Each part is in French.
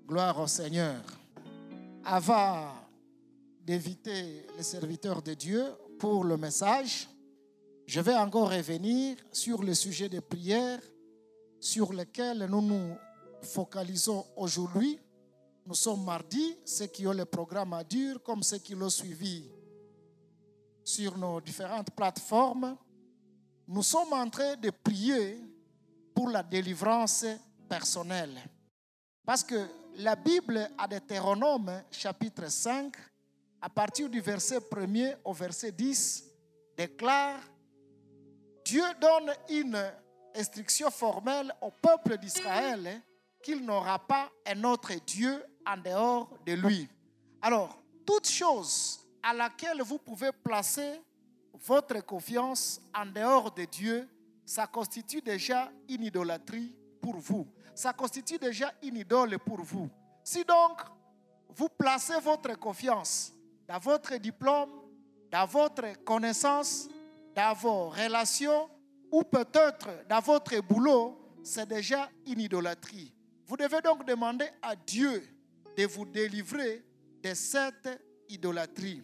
Gloire au Seigneur. Avant d'éviter les serviteurs de Dieu pour le message, je vais encore revenir sur le sujet de prière sur lequel nous nous focalisons aujourd'hui. Nous sommes mardi, ceux qui ont le programme à dire, comme ceux qui l'ont suivi sur nos différentes plateformes, nous sommes en train de prier pour la délivrance personnelle. Parce que la Bible à Deutéronome, chapitre 5, à partir du verset 1er au verset 10, déclare: Dieu donne une instruction formelle au peuple d'Israël qu'il n'aura pas un autre Dieu en dehors de lui. Alors, toute chose à laquelle vous pouvez placer votre confiance en dehors de Dieu, ça constitue déjà une idolâtrie pour vous. Ça constitue déjà une idole pour vous. Si donc, vous placez votre confiance dans votre diplôme, dans votre connaissance, dans vos relations ou peut-être dans votre boulot, c'est déjà une idolâtrie. Vous devez donc demander à Dieu de vous délivrer de cette idolâtrie.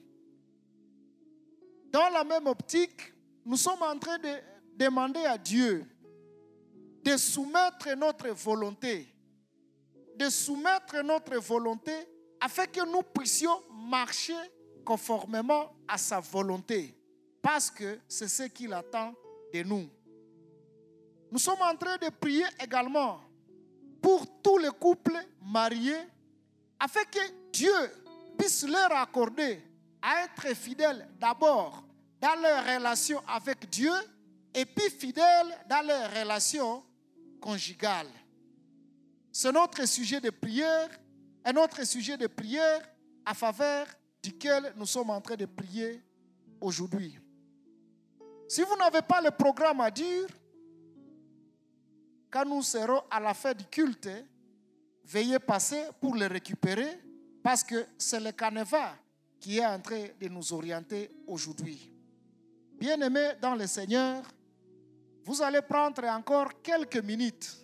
Dans la même optique, nous sommes en train de demander à Dieu de soumettre notre volonté, afin que nous puissions marcher conformément à sa volonté, parce que c'est ce qu'il attend de nous. Nous sommes en train de prier également pour tous les couples mariés, afin que Dieu puisse leur accorder à être fidèles d'abord dans leur relation avec Dieu et puis fidèles dans leur relation conjugale. C'est notre sujet de prière, un autre sujet de prière à faveur duquel nous sommes en train de prier aujourd'hui. Si vous n'avez pas le programme à dire, quand nous serons à la fin du culte, veuillez passer pour le récupérer, parce que c'est le canevas qui est en train de nous orienter aujourd'hui. Bien-aimés dans le Seigneur, vous allez prendre encore quelques minutes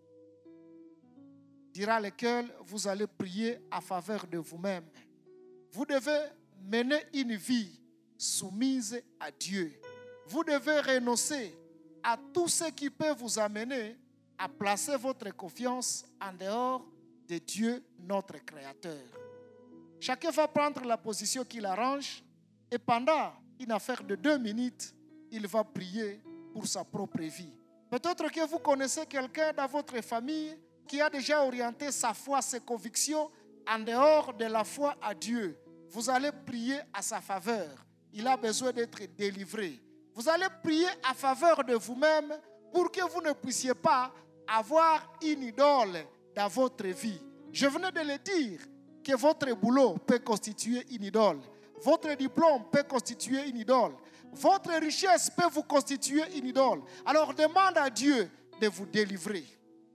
durant lesquelles vous allez prier à faveur de vous-même. Vous devez mener une vie soumise à Dieu. Vous devez renoncer à tout ce qui peut vous amener à placer votre confiance en dehors de Dieu, notre Créateur. Chacun va prendre la position qu'il arrange et pendant une affaire de 2 minutes, il va prier pour sa propre vie. Peut-être que vous connaissez quelqu'un dans votre famille qui a déjà orienté sa foi, ses convictions en dehors de la foi à Dieu. Vous allez prier à sa faveur. Il a besoin d'être délivré. Vous allez prier à faveur de vous-même pour que vous ne puissiez pas avoir une idole dans votre vie. Je venais de le dire que votre boulot peut constituer une idole. Votre diplôme peut constituer une idole. Votre richesse peut vous constituer une idole. Alors demande à Dieu de vous délivrer.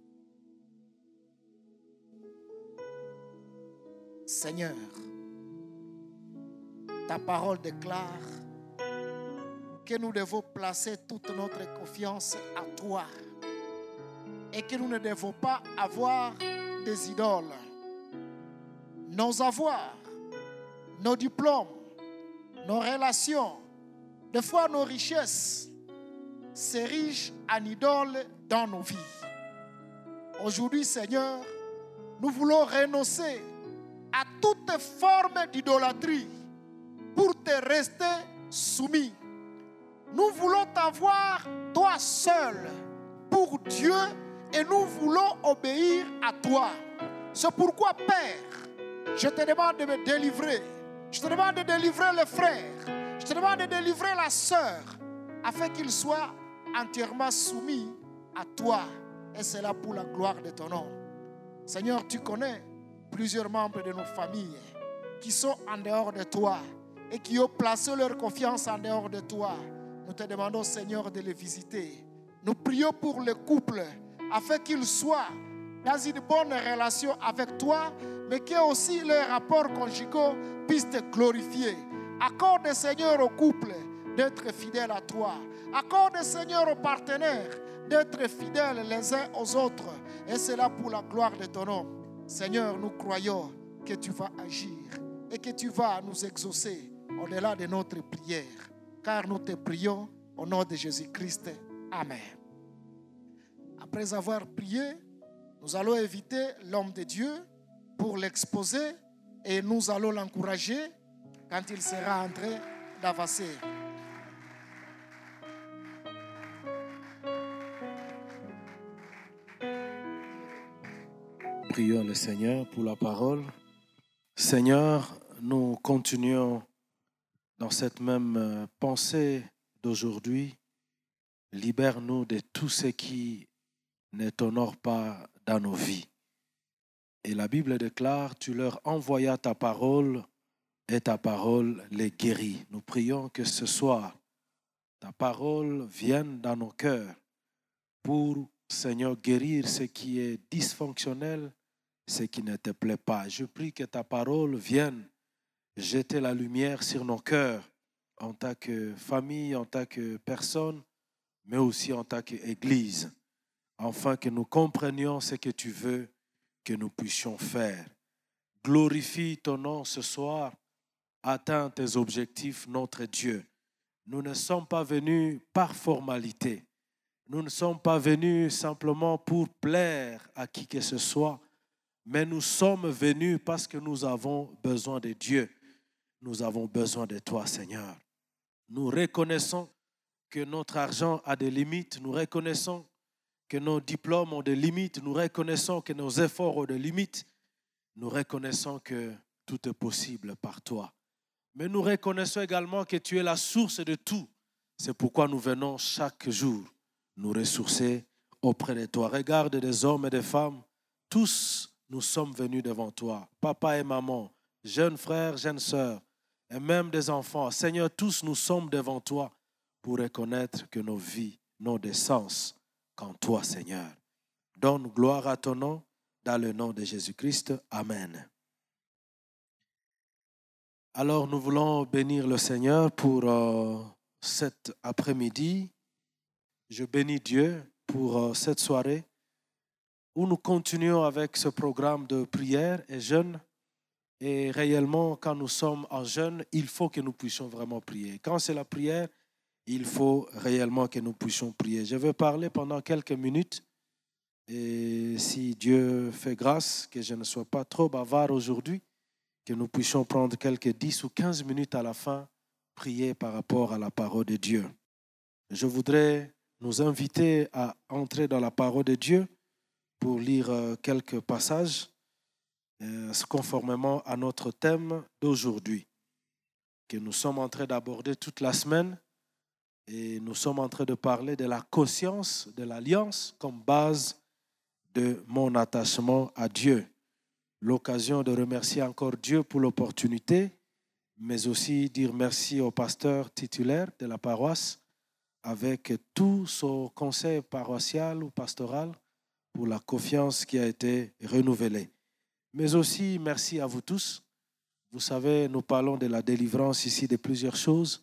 Seigneur, ta parole déclare que nous devons placer toute notre confiance à toi et que nous ne devons pas avoir des idoles. Nos avoirs, nos diplômes, nos relations, des fois nos richesses s'érigent en idoles dans nos vies. Aujourd'hui, Seigneur, nous voulons renoncer à toute forme d'idolâtrie pour te rester soumis. Nous voulons t'avoir toi seul pour Dieu et nous voulons obéir à toi. C'est pourquoi, Père, je te demande de me délivrer. Je te demande de délivrer le frère. Je te demande de délivrer la sœur, afin qu'ils soient entièrement soumis à toi. Et c'est là pour la gloire de ton nom. Seigneur, tu connais plusieurs membres de nos familles qui sont en dehors de toi et qui ont placé leur confiance en dehors de toi. Nous te demandons, Seigneur, de les visiter. Nous prions pour le couple afin qu'ils soient dans une bonne relation avec toi, mais que aussi leurs rapports conjugaux puissent te glorifier. Accorde, Seigneur, au couple d'être fidèles à toi. Accorde, Seigneur, aux partenaires d'être fidèles les uns aux autres. Et c'est là pour la gloire de ton nom. Seigneur, nous croyons que tu vas agir et que tu vas nous exaucer au-delà de notre prière, car nous te prions au nom de Jésus-Christ. Amen. Après avoir prié, nous allons inviter l'homme de Dieu pour l'exposer et nous allons l'encourager quand il sera en train d'avancer. Prions le Seigneur pour la parole. Seigneur, nous continuons dans cette même pensée d'aujourd'hui. Libère-nous de tout ce qui ne t'honore pas dans nos vies. Et la Bible déclare, tu leur envoyas ta parole et ta parole les guérit. Nous prions que ce soir, ta parole vienne dans nos cœurs pour, Seigneur, guérir ce qui est dysfonctionnel, ce qui ne te plaît pas. Je prie que ta parole vienne jeter la lumière sur nos cœurs en tant que famille, en tant que personne, mais aussi en tant qu'Église, afin que nous comprenions ce que tu veux que nous puissions faire. Glorifie ton nom ce soir, atteins tes objectifs, notre Dieu. Nous ne sommes pas venus par formalité. Nous ne sommes pas venus simplement pour plaire à qui que ce soit, mais nous sommes venus parce que nous avons besoin de Dieu. Nous avons besoin de toi, Seigneur. Nous reconnaissons que notre argent a des limites. Nous reconnaissons que nos diplômes ont des limites. Nous reconnaissons que nos efforts ont des limites. Nous reconnaissons que tout est possible par toi. Mais nous reconnaissons également que tu es la source de tout. C'est pourquoi nous venons chaque jour nous ressourcer auprès de toi. Regarde des hommes et des femmes, tous nous sommes venus devant toi, papa et maman, jeunes frères, jeunes sœurs, et même des enfants. Seigneur, tous nous sommes devant toi pour reconnaître que nos vies n'ont de sens qu'en toi, Seigneur. Donne gloire à ton nom, dans le nom de Jésus-Christ. Amen. Alors, nous voulons bénir le Seigneur pour cet après-midi. Je bénis Dieu pour cette soirée où nous continuons avec ce programme de prière et jeûne. Et réellement, quand nous sommes en jeûne, il faut que nous puissions vraiment prier. Quand c'est la prière, il faut réellement que nous puissions prier. Je vais parler pendant quelques minutes. Et si Dieu fait grâce, que je ne sois pas trop bavard aujourd'hui, que nous puissions prendre quelques 10 ou 15 minutes à la fin, prier par rapport à la parole de Dieu. Je voudrais nous inviter à entrer dans la parole de Dieu pour lire quelques passages conformément à notre thème d'aujourd'hui, que nous sommes en train d'aborder toute la semaine, et nous sommes en train de parler de la conscience de l'alliance comme base de mon attachement à Dieu. L'occasion de remercier encore Dieu pour l'opportunité, mais aussi dire merci au pasteur titulaire de la paroisse avec tout son conseil paroissial ou pastoral pour la confiance qui a été renouvelée. Mais aussi merci à vous tous. Vous savez, nous parlons de la délivrance ici de plusieurs choses.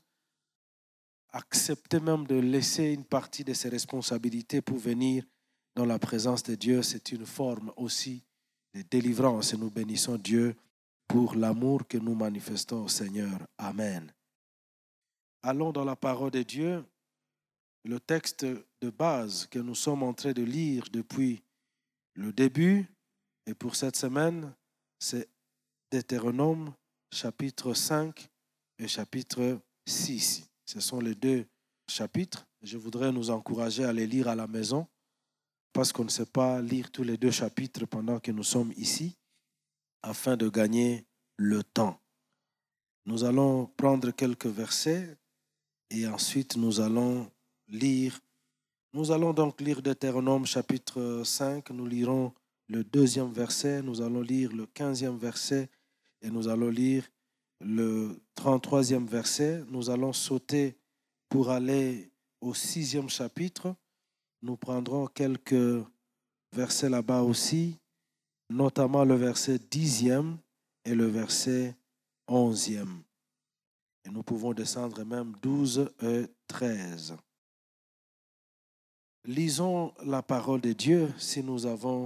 Accepter même de laisser une partie de ses responsabilités pour venir dans la présence de Dieu, c'est une forme aussi de délivrance. Et nous bénissons Dieu pour l'amour que nous manifestons au Seigneur. Amen. Allons dans la parole de Dieu. Le texte de base que nous sommes en train de lire depuis le début, et pour cette semaine, c'est Deutéronome chapitre 5 et chapitre 6. Ce sont les deux chapitres. Je voudrais nous encourager à les lire à la maison parce qu'on ne sait pas lire tous les deux chapitres pendant que nous sommes ici afin de gagner le temps. Nous allons prendre quelques versets et ensuite nous allons lire. Nous allons donc lire Deutéronome chapitre 5. Nous lirons le 2e verset, nous allons lire le 15e verset et nous allons lire le 33e verset. Nous allons sauter pour aller au 6e chapitre. Nous prendrons quelques versets là-bas aussi, notamment le verset 10e et le verset 11e. Et nous pouvons descendre même 12 et 13. Lisons la parole de Dieu si nous avons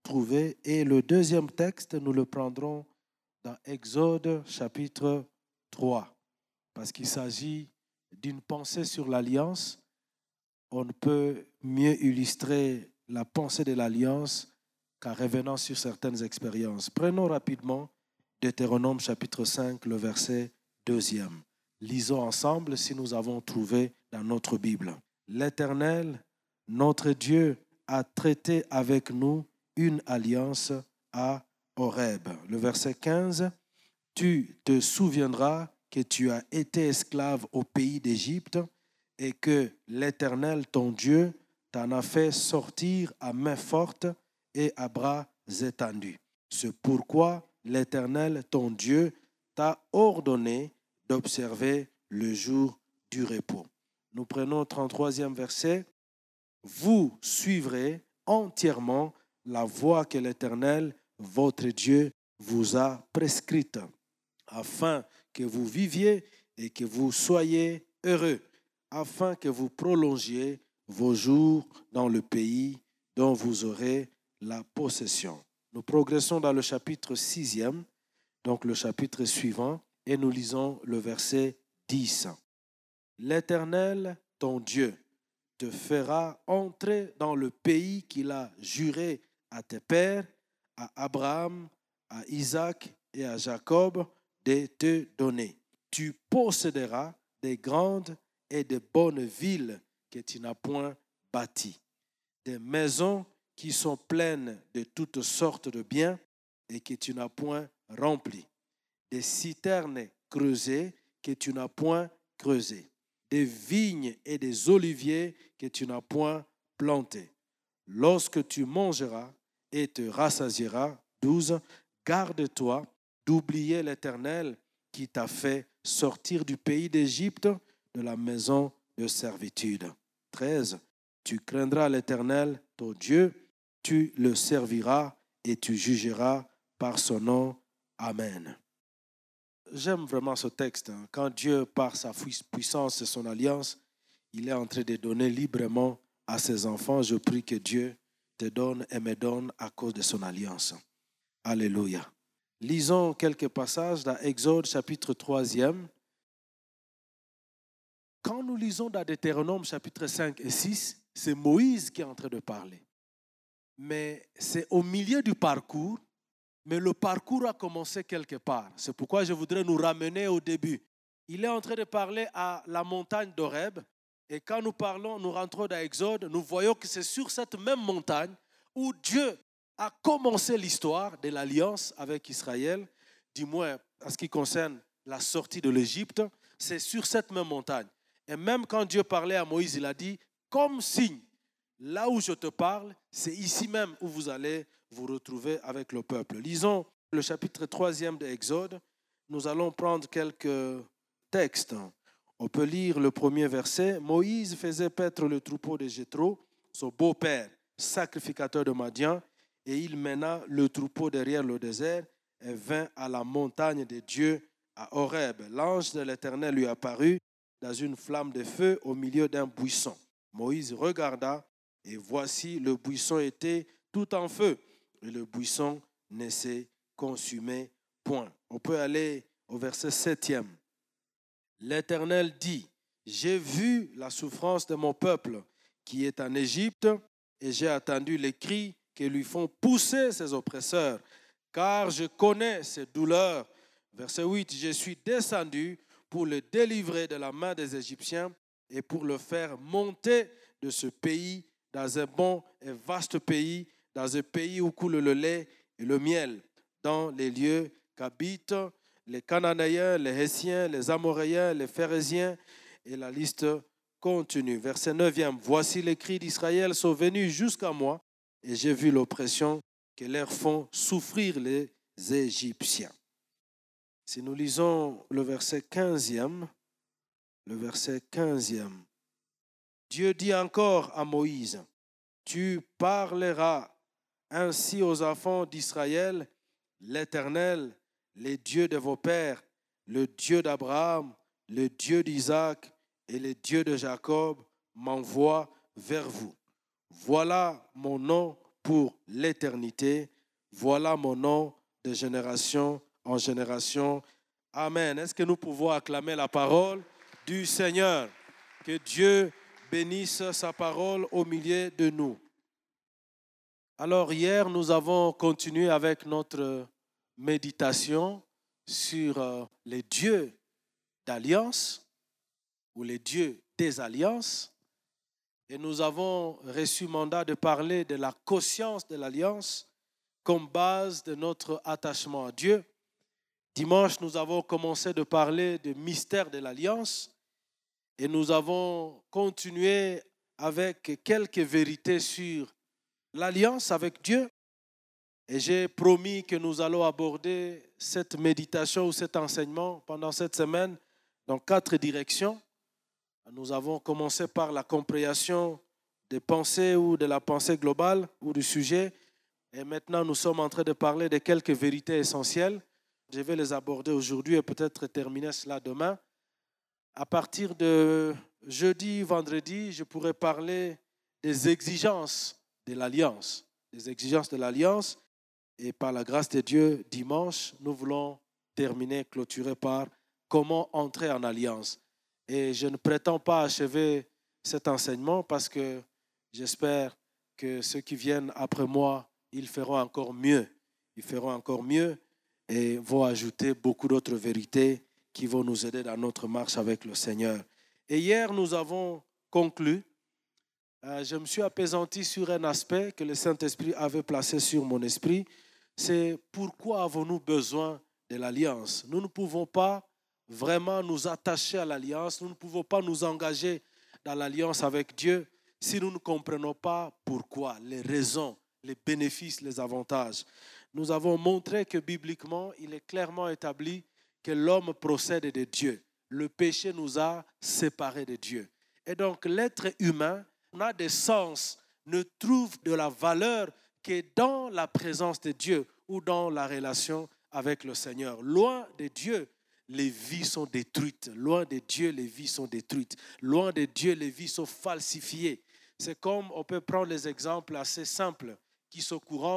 trouvé. Et le deuxième texte, nous le prendrons dans Exode chapitre 3, parce qu'il s'agit d'une pensée sur l'alliance. On ne peut mieux illustrer la pensée de l'alliance qu'en revenant sur certaines expériences. Prenons rapidement Deutéronome chapitre 5, le verset 2e. Lisons ensemble si nous avons trouvé dans notre Bible. L'Éternel, notre Dieu, a traité avec nous une alliance à Horeb. Le verset 15, tu te souviendras que tu as été esclave au pays d'Égypte et que l'Éternel, ton Dieu, t'en a fait sortir à main forte et à bras étendus. C'est pourquoi l'Éternel, ton Dieu, t'a ordonné d'observer le jour du repos. Nous prenons le 33e verset. Vous suivrez entièrement la voie que l'Éternel, votre Dieu, vous a prescrite, afin que vous viviez et que vous soyez heureux, afin que vous prolongiez vos jours dans le pays dont vous aurez la possession. Nous progressons dans le chapitre 6e, donc le chapitre suivant, et nous lisons le verset 10. L'Éternel, ton Dieu, te fera entrer dans le pays qu'il a juré à tes pères, à Abraham, à Isaac et à Jacob de te donner. Tu posséderas des grandes et de bonnes villes que tu n'as point bâties, des maisons qui sont pleines de toutes sortes de biens et que tu n'as point remplies, des citernes creusées que tu n'as point creusées, des vignes et des oliviers que tu n'as point plantés. Lorsque tu mangeras et te rassasieras, 12, garde-toi d'oublier l'Éternel qui t'a fait sortir du pays d'Égypte, de la maison de servitude. 13, tu craindras l'Éternel, ton Dieu, tu le serviras et tu jugeras par son nom. Amen. J'aime vraiment ce texte. Quand Dieu, par sa puissance et son alliance, il est en train de donner librement à ses enfants, je prie que Dieu te donne et me donne à cause de son alliance. Alléluia. Lisons quelques passages dans Exode chapitre 3e. Quand nous lisons dans Deutéronome chapitre 5 et 6, c'est Moïse qui est en train de parler. Mais c'est au milieu du parcours, mais le parcours a commencé quelque part. C'est pourquoi je voudrais nous ramener au début. Il est en train de parler à la montagne d'Horeb. Et quand nous parlons, nous rentrons dans Exode, nous voyons que c'est sur cette même montagne où Dieu a commencé l'histoire de l'alliance avec Israël, du moins en ce qui concerne la sortie de l'Égypte, c'est sur cette même montagne. Et même quand Dieu parlait à Moïse, il a dit, comme signe, là où je te parle, c'est ici même où vous allez vous retrouver avec le peuple. Lisons le chapitre 3e de Exode. Nous allons prendre quelques textes. On peut lire le premier verset. Moïse faisait paître le troupeau de Jéthro, son beau-père, sacrificateur de Madian, et il mena le troupeau derrière le désert et vint à la montagne de Dieu à Horeb. L'ange de l'Éternel lui apparut dans une flamme de feu au milieu d'un buisson. Moïse regarda et voici le buisson était tout en feu et le buisson ne s'est consumé point. On peut aller au verset 7e. L'Éternel dit, j'ai vu la souffrance de mon peuple qui est en Égypte et j'ai attendu les cris que lui font pousser ses oppresseurs, car je connais ses douleurs. Verset 8, je suis descendu pour le délivrer de la main des Égyptiens et pour le faire monter de ce pays dans un bon et vaste pays, dans un pays où coule le lait et le miel, dans les lieux qu'habitent les Cananéens, les Hessiens, les Amoréens, les Phérésiens, et la liste continue. Verset 9e, voici les cris d'Israël sont venus jusqu'à moi, et j'ai vu l'oppression que leur font souffrir les Égyptiens. Si nous lisons le verset 15e, Dieu dit encore à Moïse, tu parleras ainsi aux enfants d'Israël, l'Éternel, le Dieu de vos pères, le Dieu d'Abraham, le Dieu d'Isaac et le Dieu de Jacob m'envoie vers vous. Voilà mon nom pour l'éternité. Voilà mon nom de génération en génération. Amen. Est-ce que nous pouvons acclamer la parole du Seigneur? Que Dieu bénisse sa parole au milieu de nous. Alors hier, nous avons continué avec notre méditation sur les dieux d'alliance ou les dieux des alliances. Et nous avons reçu mandat de parler de la conscience de l'alliance comme base de notre attachement à Dieu. Dimanche, nous avons commencé de parler du mystère de l'alliance et nous avons continué avec quelques vérités sur l'alliance avec Dieu. Et j'ai promis que nous allons aborder cette méditation ou cet enseignement pendant cette semaine dans 4 directions. Nous avons commencé par la compréhension des pensées ou de la pensée globale ou du sujet. Et maintenant, nous sommes en train de parler de quelques vérités essentielles. Je vais les aborder aujourd'hui et peut-être terminer cela demain. À partir de jeudi, vendredi, je pourrai parler des exigences de l'alliance. Des exigences de l'alliance. Et par la grâce de Dieu, dimanche, nous voulons terminer, clôturer par comment entrer en alliance. Et je ne prétends pas achever cet enseignement parce que j'espère que ceux qui viennent après moi, ils feront encore mieux. Ils feront encore mieux et vont ajouter beaucoup d'autres vérités qui vont nous aider dans notre marche avec le Seigneur. Et hier, nous avons conclu. Je me suis appesanti sur un aspect que le Saint-Esprit avait placé sur mon esprit. C'est pourquoi avons-nous besoin de l'alliance? Nous ne pouvons pas vraiment nous attacher à l'alliance. Nous ne pouvons pas nous engager dans l'alliance avec Dieu si nous ne comprenons pas pourquoi, les raisons, les bénéfices, les avantages. Nous avons montré que bibliquement, il est clairement établi que l'homme procède de Dieu. Le péché nous a séparés de Dieu. Et donc, l'être humain n'a de sens, ne trouve de la valeur que dans la présence de Dieu ou dans la relation avec le Seigneur. Loin de Dieu, les vies sont détruites. Loin de Dieu, les vies sont détruites. Loin de Dieu, les vies sont falsifiées. C'est comme on peut prendre les exemples assez simples qui sont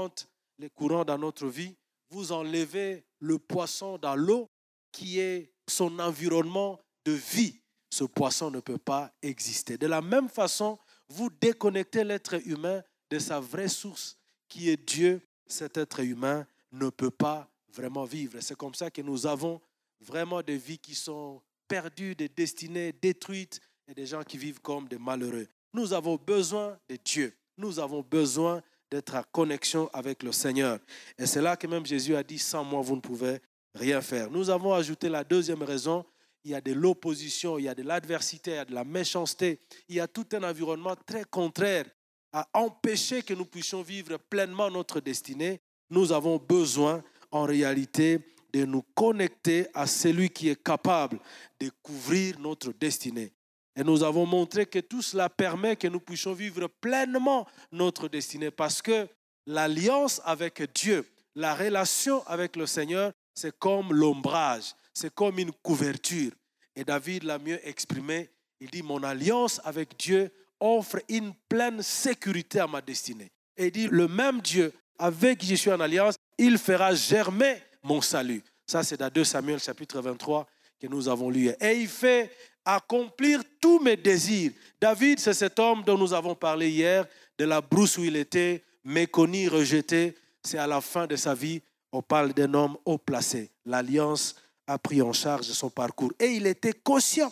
les courants dans notre vie. Vous enlevez le poisson dans l'eau qui est son environnement de vie. Ce poisson ne peut pas exister. De la même façon, vous déconnectez l'être humain de sa vraie source qui est Dieu. Cet être humain ne peut pas vraiment vivre. C'est comme ça que nous avons vraiment des vies qui sont perdues, des destinées détruites et des gens qui vivent comme des malheureux. Nous avons besoin de Dieu. Nous avons besoin d'être en connexion avec le Seigneur. Et c'est là que même Jésus a dit, sans moi, vous ne pouvez rien faire. Nous avons ajouté la deuxième raison. Il y a de l'opposition, il y a de l'adversité, il y a de la méchanceté. Il y a tout un environnement très contraire à empêcher que nous puissions vivre pleinement notre destinée. Nous avons besoin, en réalité, de nous connecter à celui qui est capable de couvrir notre destinée. Et nous avons montré que tout cela permet que nous puissions vivre pleinement notre destinée parce que l'alliance avec Dieu, la relation avec le Seigneur, c'est comme l'ombrage, c'est comme une couverture. Et David l'a mieux exprimé, il dit « Mon alliance avec Dieu offre une pleine sécurité à ma destinée. » Et il dit « Le même Dieu avec qui je suis en alliance, il fera germer mon salut. » Ça, c'est dans 2 Samuel chapitre 23 que nous avons lu. Et il fait accomplir tous mes désirs. David, c'est cet homme dont nous avons parlé hier, de la brousse où il était, méconnu, rejeté. C'est à la fin de sa vie, on parle d'un homme haut placé. L'alliance a pris en charge son parcours. Et il était conscient,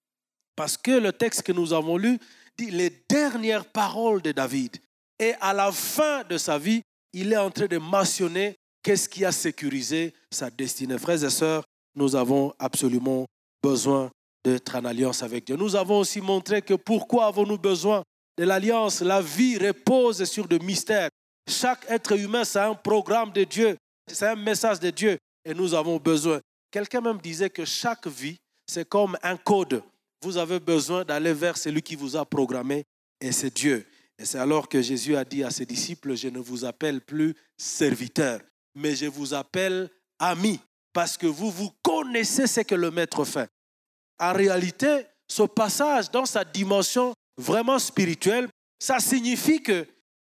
parce que le texte que nous avons lu dit les dernières paroles de David. Et à la fin de sa vie, il est en train de mentionner qu'est-ce qui a sécurisé sa destinée. Frères et sœurs, nous avons absolument besoin d'être en alliance avec Dieu. Nous avons aussi montré que pourquoi avons-nous besoin de l'alliance? La vie repose sur des mystères. Chaque être humain, c'est un programme de Dieu, c'est un message de Dieu et nous avons besoin. Quelqu'un même disait que chaque vie, c'est comme un code. Vous avez besoin d'aller vers celui qui vous a programmé et c'est Dieu. Et c'est alors que Jésus a dit à ses disciples, je ne vous appelle plus serviteurs, mais je vous appelle amis, parce que vous connaissez ce que le Maître fait. En réalité, ce passage dans sa dimension vraiment spirituelle, ça signifie que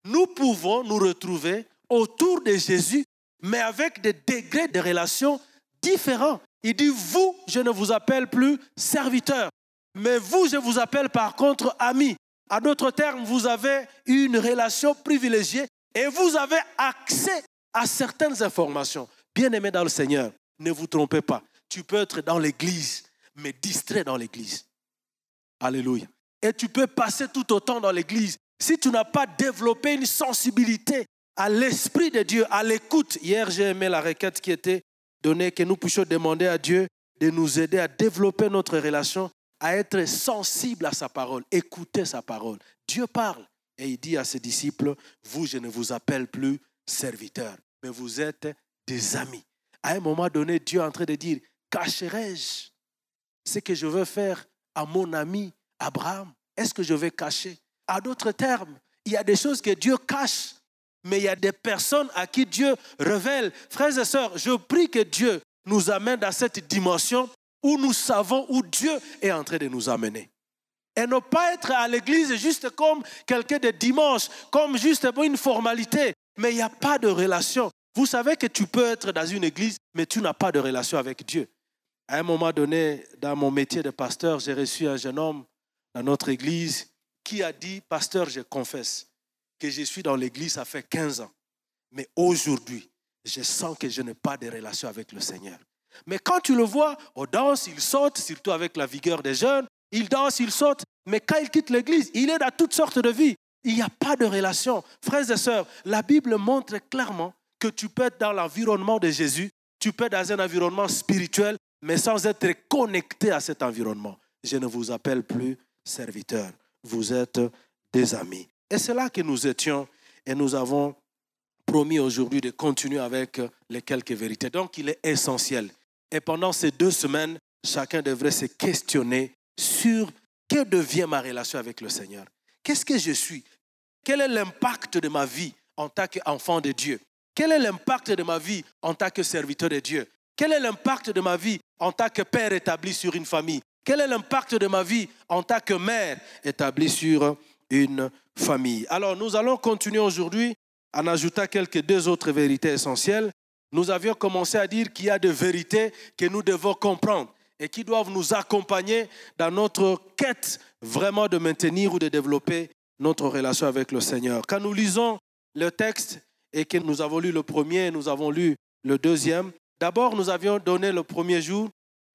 nous pouvons nous retrouver autour de Jésus, mais avec des degrés de relations différents. Il dit, vous, je ne vous appelle plus serviteur, mais vous, je vous appelle par contre ami. En d'autres termes, vous avez une relation privilégiée et vous avez accès à certaines informations. Bien-aimés dans le Seigneur, ne vous trompez pas. Tu peux être dans l'église, mais distrait dans l'église. Alléluia. Et tu peux passer tout autant dans l'église. Si tu n'as pas développé une sensibilité à l'Esprit de Dieu, à l'écoute. Hier, j'ai aimé la requête qui était donnée, que nous puissions demander à Dieu de nous aider à développer notre relation, à être sensible à sa parole, écouter sa parole. Dieu parle et il dit à ses disciples, vous, je ne vous appelle plus serviteurs, mais vous êtes des amis. À un moment donné, Dieu est en train de dire, cacherai-je ce que je veux faire à mon ami Abraham? Est-ce que je vais cacher? À d'autres termes, il y a des choses que Dieu cache, mais il y a des personnes à qui Dieu révèle. Frères et sœurs, je prie que Dieu nous amène dans cette dimension où nous savons où Dieu est en train de nous amener. Et ne pas être à l'église juste comme quelqu'un de dimanche, comme juste une formalité, mais il n'y a pas de relation. Vous savez que tu peux être dans une église, mais tu n'as pas de relation avec Dieu. À un moment donné, dans mon métier de pasteur, j'ai reçu un jeune homme dans notre église qui a dit, pasteur, je confesse que je suis dans l'église, ça fait 15 ans. Mais aujourd'hui, je sens que je n'ai pas de relation avec le Seigneur. Mais quand tu le vois, on danse, il saute, surtout avec la vigueur des jeunes, il danse, il saute. Mais quand il quitte l'église, il est dans toutes sortes de vies. Il n'y a pas de relation. Frères et sœurs, la Bible montre clairement que tu peux être dans l'environnement de Jésus, tu peux être dans un environnement spirituel, mais sans être connecté à cet environnement. Je ne vous appelle plus serviteurs, vous êtes des amis. Et c'est là que nous étions et nous avons promis aujourd'hui de continuer avec les quelques vérités. Donc il est essentiel. Et pendant ces 2 semaines, chacun devrait se questionner sur que devient ma relation avec le Seigneur. Qu'est-ce que je suis? Quel est l'impact de ma vie en tant qu'enfant de Dieu? Quel est l'impact de ma vie en tant que serviteur de Dieu? Quel est l'impact de ma vie en tant que père établi sur une famille? Quel est l'impact de ma vie en tant que mère établie sur une famille? Alors, nous allons continuer aujourd'hui en ajoutant quelques 2 autres vérités essentielles. Nous avions commencé à dire qu'il y a des vérités que nous devons comprendre et qui doivent nous accompagner dans notre quête vraiment de maintenir ou de développer notre relation avec le Seigneur. Quand nous lisons le texte et que nous avons lu le premier, nous avons lu le deuxième, d'abord nous avions donné le premier jour.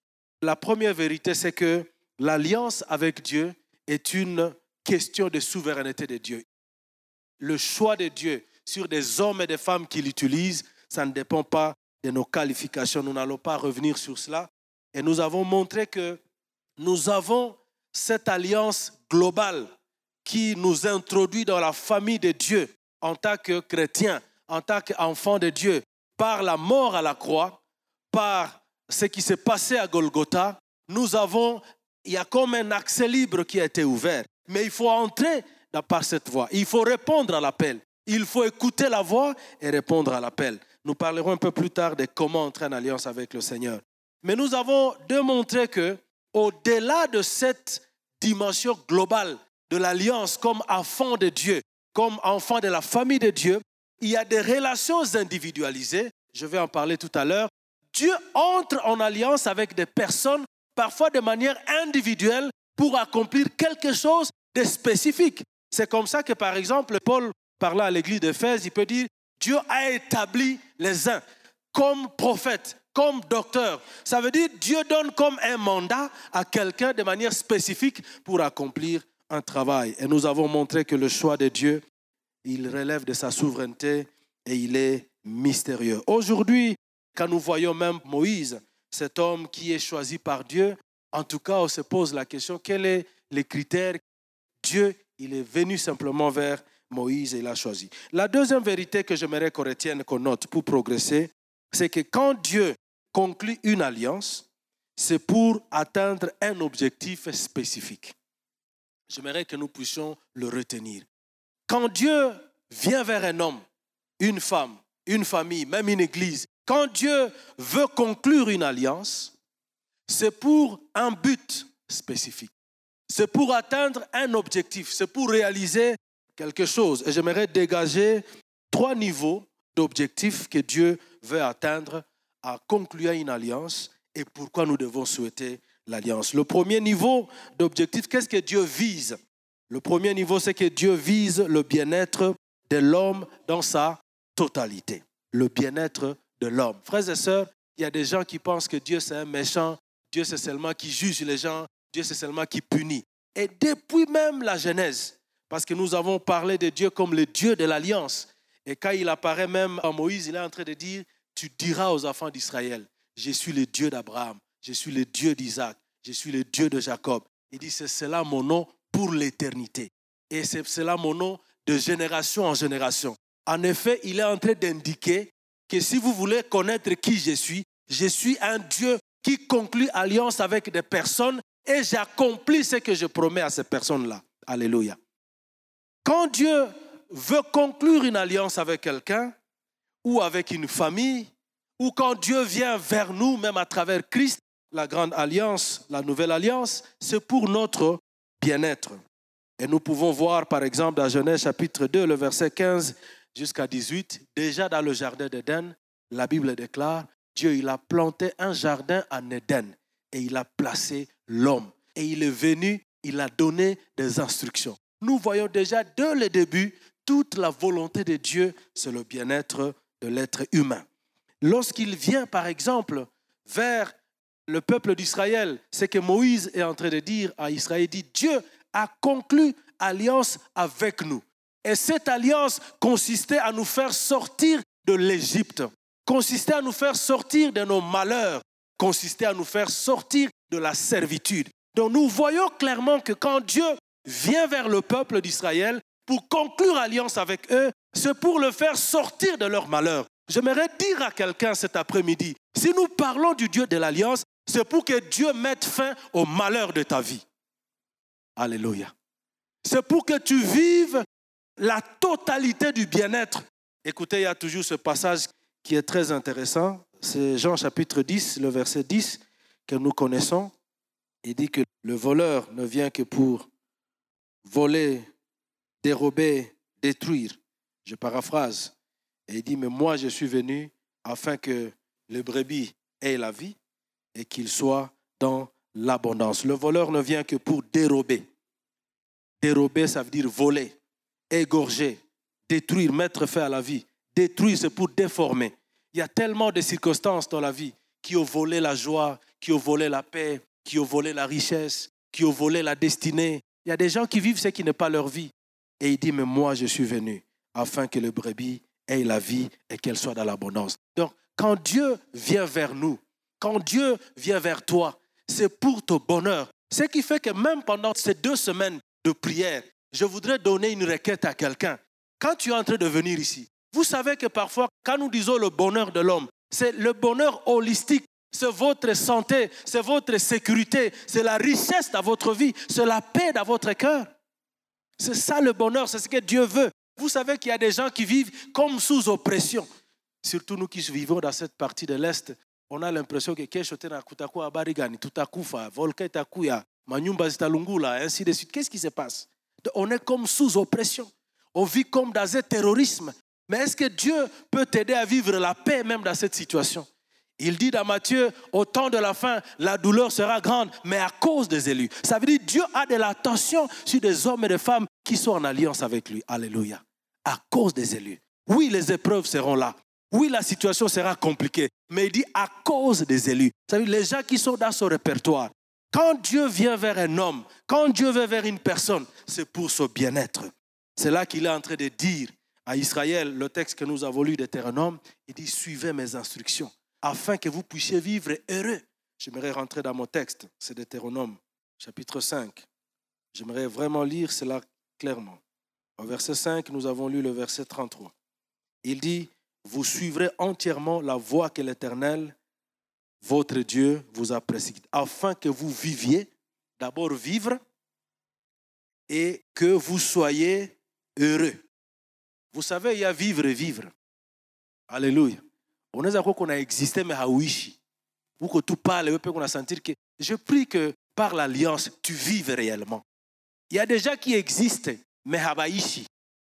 La première vérité, c'est que l'alliance avec Dieu est une question de souveraineté de Dieu. Le choix de Dieu sur des hommes et des femmes qu'il utilise, ça ne dépend pas de nos qualifications. Nous n'allons pas revenir sur cela. Et nous avons montré que nous avons cette alliance globale qui nous introduit dans la famille de Dieu en tant que chrétiens, en tant qu'enfants de Dieu, par la mort à la croix, par ce qui s'est passé à Golgotha. Il y a comme un accès libre qui a été ouvert. Mais il faut entrer par cette voie. Il faut répondre à l'appel. Il faut écouter la voix et répondre à l'appel. Nous parlerons un peu plus tard de comment entrer en alliance avec le Seigneur. Mais nous avons démontré que, au-delà de cette dimension globale de l'alliance comme enfant de Dieu, comme enfant de la famille de Dieu, il y a des relations individualisées. Je vais en parler tout à l'heure. Dieu entre en alliance avec des personnes, parfois de manière individuelle, pour accomplir quelque chose de spécifique. C'est comme ça que, par exemple, Paul, parlant à l'église d'Éphèse, il peut dire « Dieu a établi les uns comme prophètes, comme docteurs ». Ça veut dire Dieu donne comme un mandat à quelqu'un de manière spécifique pour accomplir un travail. Et nous avons montré que le choix de Dieu, il relève de sa souveraineté et il est mystérieux. Aujourd'hui, quand nous voyons même Moïse, cet homme qui est choisi par Dieu, en tout cas, on se pose la question, quels sont les critères? Dieu, il est venu simplement vers Moïse et il a choisi. La deuxième vérité que j'aimerais qu'on retienne, qu'on note pour progresser, c'est que quand Dieu conclut une alliance, c'est pour atteindre un objectif spécifique. J'aimerais que nous puissions le retenir. Quand Dieu vient vers un homme, une femme, une famille, même une église, quand Dieu veut conclure une alliance, c'est pour un but spécifique. C'est pour atteindre un objectif. C'est pour réaliser quelque chose. Et j'aimerais dégager 3 niveaux d'objectifs que Dieu veut atteindre à conclure une alliance et pourquoi nous devons souhaiter l'alliance. Le premier niveau d'objectif, qu'est-ce que Dieu vise? Le premier niveau, c'est que Dieu vise le bien-être de l'homme dans sa totalité. Le bien-être de l'homme. Frères et sœurs, il y a des gens qui pensent que Dieu c'est un méchant, Dieu c'est seulement qui juge les gens, Dieu c'est seulement qui punit. Et depuis même la Genèse, parce que nous avons parlé de Dieu comme le Dieu de l'alliance. Et quand il apparaît même à Moïse, il est en train de dire, tu diras aux enfants d'Israël, je suis le Dieu d'Abraham, je suis le Dieu d'Isaac, je suis le Dieu de Jacob. Il dit, c'est cela mon nom pour l'éternité. Et c'est cela mon nom de génération en génération. En effet, il est en train d'indiquer que si vous voulez connaître qui je suis un Dieu qui conclut alliance avec des personnes et j'accomplis ce que je promets à ces personnes-là. Alléluia. Quand Dieu veut conclure une alliance avec quelqu'un ou avec une famille, ou quand Dieu vient vers nous, même à travers Christ, la grande alliance, la nouvelle alliance, c'est pour notre bien-être. Et nous pouvons voir par exemple dans Genèse chapitre 2, le verset 15 jusqu'à 18, déjà dans le jardin d'Éden, la Bible déclare, Dieu il a planté un jardin en Éden et il a placé l'homme. Et il est venu, il a donné des instructions. Nous voyons déjà dès le début, toute la volonté de Dieu, c'est le bien-être de l'être humain. Lorsqu'il vient par exemple vers le peuple d'Israël, c'est que Moïse est en train de dire à Israël, dit Dieu a conclu alliance avec nous. Et cette alliance consistait à nous faire sortir de l'Égypte, consistait à nous faire sortir de nos malheurs, consistait à nous faire sortir de la servitude. Donc nous voyons clairement que quand Dieu vient vers le peuple d'Israël pour conclure alliance avec eux, c'est pour le faire sortir de leurs malheurs. J'aimerais dire à quelqu'un cet après-midi, si nous parlons du Dieu de l'alliance, c'est pour que Dieu mette fin au malheur de ta vie. Alléluia. C'est pour que tu vives la totalité du bien-être. Écoutez, il y a toujours ce passage qui est très intéressant. C'est Jean chapitre 10, le verset 10 que nous connaissons. Il dit que le voleur ne vient que pour voler, dérober, détruire. Je paraphrase. Et il dit, mais moi je suis venu afin que le brebis ait la vie et qu'il soit dans l'abondance. Le voleur ne vient que pour dérober. Dérober, ça veut dire voler, égorger, détruire, mettre fin à la vie. Détruire, c'est pour déformer. Il y a tellement de circonstances dans la vie qui ont volé la joie, qui ont volé la paix, qui ont volé la richesse, qui ont volé la destinée. Il y a des gens qui vivent ce qui n'est pas leur vie. Et il dit, mais moi je suis venu afin que le brebis ait la vie et qu'elle soit dans l'abondance. Donc, quand Dieu vient vers nous, quand Dieu vient vers toi, c'est pour ton bonheur. Ce qui fait que même pendant ces 2 semaines de prière, je voudrais donner une requête à quelqu'un. Quand tu es en train de venir ici, vous savez que parfois, quand nous disons le bonheur de l'homme, c'est le bonheur holistique, c'est votre santé, c'est votre sécurité, c'est la richesse dans votre vie, c'est la paix dans votre cœur. C'est ça le bonheur, c'est ce que Dieu veut. Vous savez qu'il y a des gens qui vivent comme sous oppression. Surtout nous qui vivons dans cette partie de l'Est, on a l'impression que ainsi de suite. Qu'est-ce qui se passe? On est comme sous oppression. On vit comme dans un terrorisme. Mais est-ce que Dieu peut t'aider à vivre la paix même dans cette situation? Il dit dans Matthieu, au temps de la fin, la douleur sera grande, mais à cause des élus. Ça veut dire que Dieu a de l'attention sur des hommes et des femmes qui sont en alliance avec lui. Alléluia. À cause des élus. Oui, les épreuves seront là. Oui, la situation sera compliquée. Mais il dit à cause des élus. Ça veut dire les gens qui sont dans son répertoire. Quand Dieu vient vers un homme, quand Dieu vient vers une personne, c'est pour son bien-être. C'est là qu'il est en train de dire à Israël, le texte que nous avons lu de Deutéronome, il dit, suivez mes instructions, afin que vous puissiez vivre heureux. J'aimerais rentrer dans mon texte, c'est Deutéronome, chapitre 5. J'aimerais vraiment lire cela clairement. Au verset 5, nous avons lu le verset 33. Il dit, vous suivrez entièrement la voie que l'Éternel, votre Dieu, vous a prescrite, afin que vous viviez, d'abord vivre, et que vous soyez heureux. Vous savez, il y a vivre et vivre. Alléluia. On est d'accord qu'on a existé, mais haouishi. Ou que tu parles, on a senti que je prie que par l'alliance, tu vives réellement. Il y a des gens qui existent, mais habaïshi.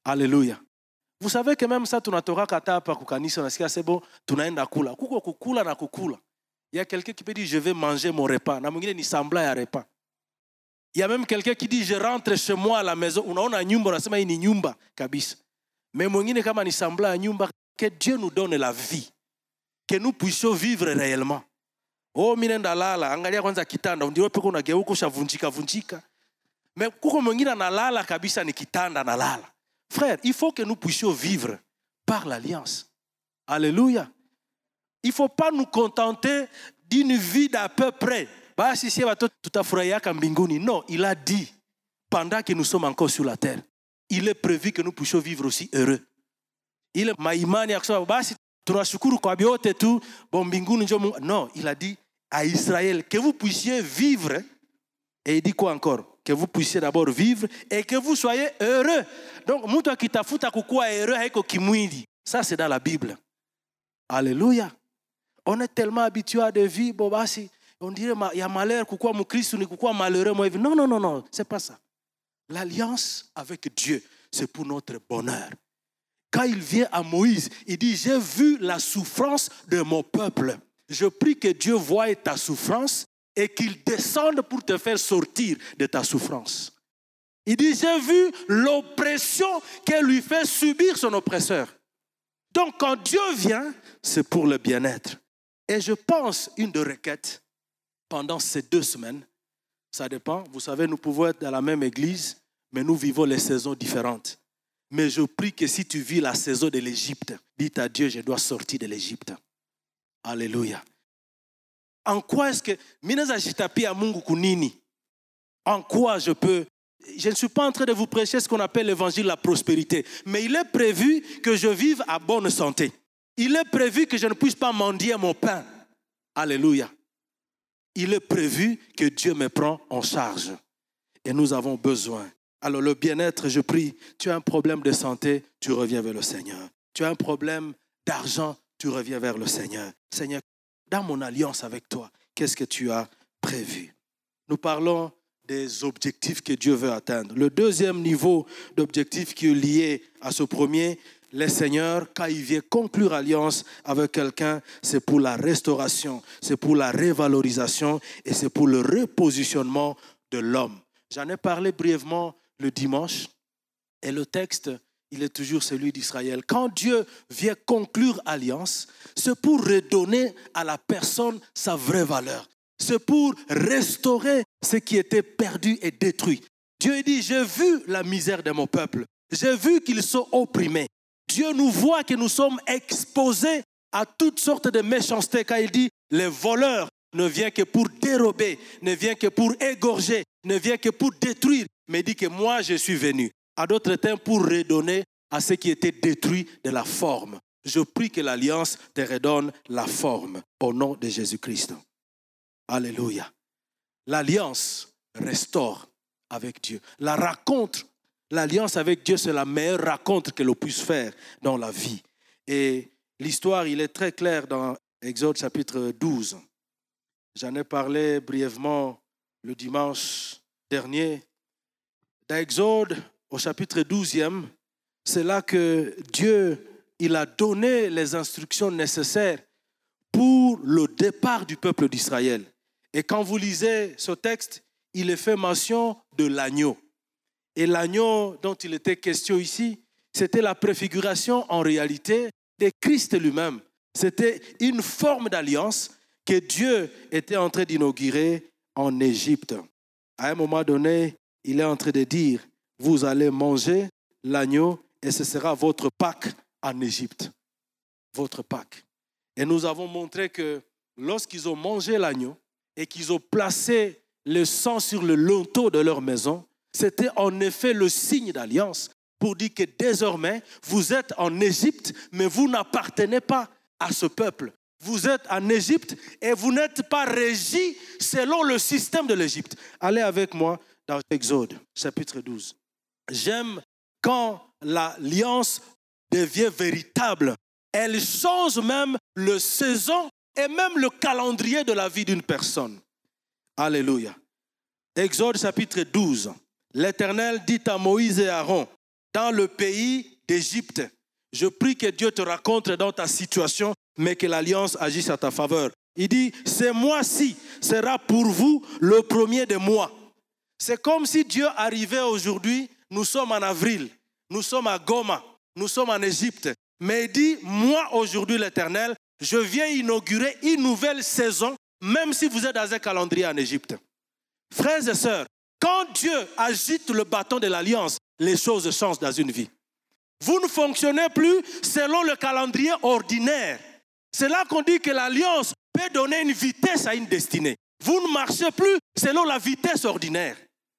Alléluia. Vous savez que même ça, tunatora kata pa kukanisa, nasikia c'est bon, tunaenda kula. Kuko kukula na kukula. Il y a quelqu'un qui peut dire, je vais manger mon repas. Na mwingine ni sambla ya repas. Il y a même quelqu'un qui dit, je rentre chez moi à la maison. Unaona nyumba, unasema hii ni nyumba kabisa. Mais mwingine kama ni sambla ya nyumba, que Dieu nous donne la vie. Que nous puissions vivre réellement. Oh, minenda lala, angalia kwanza kitanda, ndio peko unageuka ushavunjika vunjika. Mais kuko mwingine analala kabisa ni kitanda analala. Frère, il faut que nous puissions vivre par l'alliance. Alléluia. Il ne faut pas nous contenter d'une vie d'à peu près. Non, il a dit, pendant que nous sommes encore sur la terre, il est prévu que nous puissions vivre aussi heureux. Il est maïmani ya kusema basi tunashukuru kwa vyote tu bon mbinguni njoo Mungu. Non, il a dit à Israël que vous puissiez vivre. Et il dit quoi encore? Que vous puissiez d'abord vivre et que vous soyez heureux. Donc mtu akitafuta kukuwa heureux haiko kimwili. Ça c'est dans la Bible. Alléluia. On est tellement habitué à des vies bon basi on dirait il y a malheur kukuwa mkristo ni kukuwa malheureux moi. Non, c'est pas ça. L'alliance avec Dieu, c'est pour notre bonheur. Quand il vient à Moïse, il dit, j'ai vu la souffrance de mon peuple. Je prie que Dieu voie ta souffrance et qu'il descende pour te faire sortir de ta souffrance. Il dit, j'ai vu l'oppression qu'elle lui fait subir son oppresseur. Donc quand Dieu vient, c'est pour le bien-être. Et je pense une de requêtes pendant ces 2 semaines, ça dépend. Vous savez, nous pouvons être dans la même église, mais nous vivons les saisons différentes. Mais je prie que si tu vis la saison de l'Égypte, dis à Dieu, je dois sortir de l'Égypte. Alléluia. En quoi est-ce que... En quoi je peux... Je ne suis pas en train de vous prêcher ce qu'on appelle l'évangile de la prospérité. Mais il est prévu que je vive à bonne santé. Il est prévu que je ne puisse pas mendier mon pain. Alléluia. Il est prévu que Dieu me prend en charge. Et nous avons besoin. Alors le bien-être, je prie, tu as un problème de santé, tu reviens vers le Seigneur. Tu as un problème d'argent, tu reviens vers le Seigneur. Seigneur, dans mon alliance avec toi, qu'est-ce que tu as prévu? Nous parlons des objectifs que Dieu veut atteindre. Le deuxième niveau d'objectif qui est lié à ce premier, le Seigneur, quand il vient conclure alliance avec quelqu'un, c'est pour la restauration, c'est pour la révalorisation et c'est pour le repositionnement de l'homme. J'en ai parlé brièvement le dimanche et le texte, il est toujours celui d'Israël. Quand Dieu vient conclure alliance, c'est pour redonner à la personne sa vraie valeur. C'est pour restaurer ce qui était perdu et détruit. Dieu dit, j'ai vu la misère de mon peuple. J'ai vu qu'ils sont opprimés. Dieu nous voit que nous sommes exposés à toutes sortes de méchanceté. Quand il dit, les voleurs ne viennent que pour dérober, ne viennent que pour égorger, ne vient que pour détruire, mais dit que moi je suis venu. À d'autres temps, pour redonner à ce qui était détruit de la forme. Je prie que l'alliance te redonne la forme au nom de Jésus-Christ. Alléluia. L'alliance restaure avec Dieu. La rencontre, l'alliance avec Dieu, c'est la meilleure rencontre que l'on puisse faire dans la vie. Et l'histoire, il est très clair dans Exode chapitre 12. J'en ai parlé brièvement le dimanche dernier. Dans Exode, au chapitre 12e, c'est là que Dieu, il a donné les instructions nécessaires pour le départ du peuple d'Israël. Et quand vous lisez ce texte, il est fait mention de l'agneau. Et l'agneau dont il était question ici, c'était la préfiguration en réalité de Christ lui-même. C'était une forme d'alliance que Dieu était en train d'inaugurer en Égypte. À un moment donné, il est en train de dire, vous allez manger l'agneau et ce sera votre Pâque en Égypte. Votre Pâque. Et nous avons montré que lorsqu'ils ont mangé l'agneau et qu'ils ont placé le sang sur le linteau de leur maison, c'était en effet le signe d'alliance pour dire que désormais, vous êtes en Égypte, mais vous n'appartenez pas à ce peuple. Vous êtes en Égypte et vous n'êtes pas régis selon le système de l'Égypte. Allez avec moi dans Exode, chapitre 12. J'aime quand l'alliance devient véritable. Elle change même le saison et même le calendrier de la vie d'une personne. Alléluia. Exode chapitre 12. L'Éternel dit à Moïse et Aaron, dans le pays d'Égypte. Je prie que Dieu te rencontre dans ta situation, mais que l'alliance agisse à ta faveur. Il dit, ce mois-ci sera pour vous le premier des mois. C'est comme si Dieu arrivait aujourd'hui, nous sommes en avril, nous sommes à Goma, nous sommes en Égypte. Mais il dit, moi aujourd'hui l'Éternel, je viens inaugurer une nouvelle saison, même si vous êtes dans un calendrier en Égypte. Frères et sœurs, quand Dieu agite le bâton de l'alliance, les choses changent dans une vie. Vous ne fonctionnez plus selon le calendrier ordinaire. C'est là qu'on dit que l'alliance peut donner une vitesse à une destinée. Vous ne marchez plus selon la vitesse ordinaire.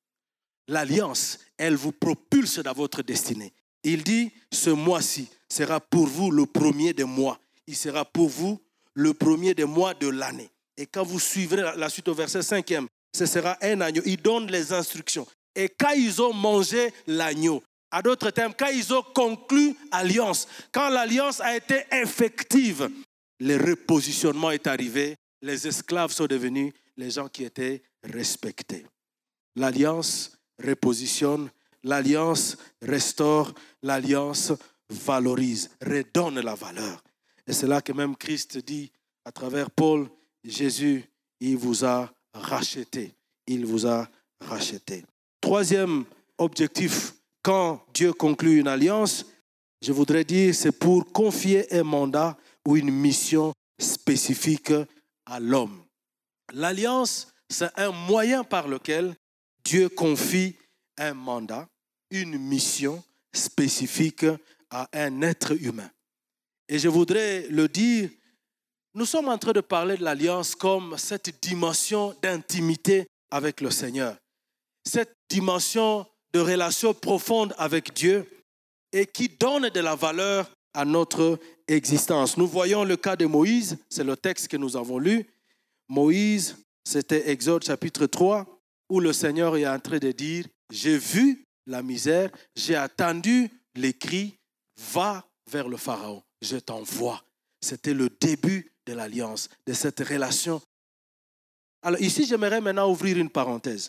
L'alliance, elle vous propulse dans votre destinée. Il dit, ce mois-ci sera pour vous le premier des mois. Il sera pour vous le premier des mois de l'année. Et quand vous suivrez la suite au verset 5e, ce sera un agneau. Il donne les instructions. Et quand ils ont mangé l'agneau, à d'autres termes, quand ils ont conclu alliance, quand l'alliance a été effective, le repositionnement est arrivé, les esclaves sont devenus les gens qui étaient respectés. L'alliance repositionne, l'alliance restaure, l'alliance valorise, redonne la valeur. Et c'est là que même Christ dit à travers Paul, Jésus, il vous a racheté. Il vous a racheté. Troisième objectif, quand Dieu conclut une alliance, je voudrais dire, c'est pour confier un mandat ou une mission spécifique à l'homme. L'alliance, c'est un moyen par lequel Dieu confie un mandat, une mission spécifique à un être humain. Et je voudrais le dire, nous sommes en train de parler de l'alliance comme cette dimension d'intimité avec le Seigneur, cette dimension de relation profonde avec Dieu et qui donne de la valeur à notre existence. Nous voyons le cas de Moïse, c'est le texte que nous avons lu. Moïse, c'était Exode chapitre 3, où le Seigneur est en train de dire, j'ai vu la misère, j'ai attendu les cris, va vers le Pharaon, je t'envoie. C'était le début de l'alliance, de cette relation. Alors ici, j'aimerais maintenant ouvrir une parenthèse.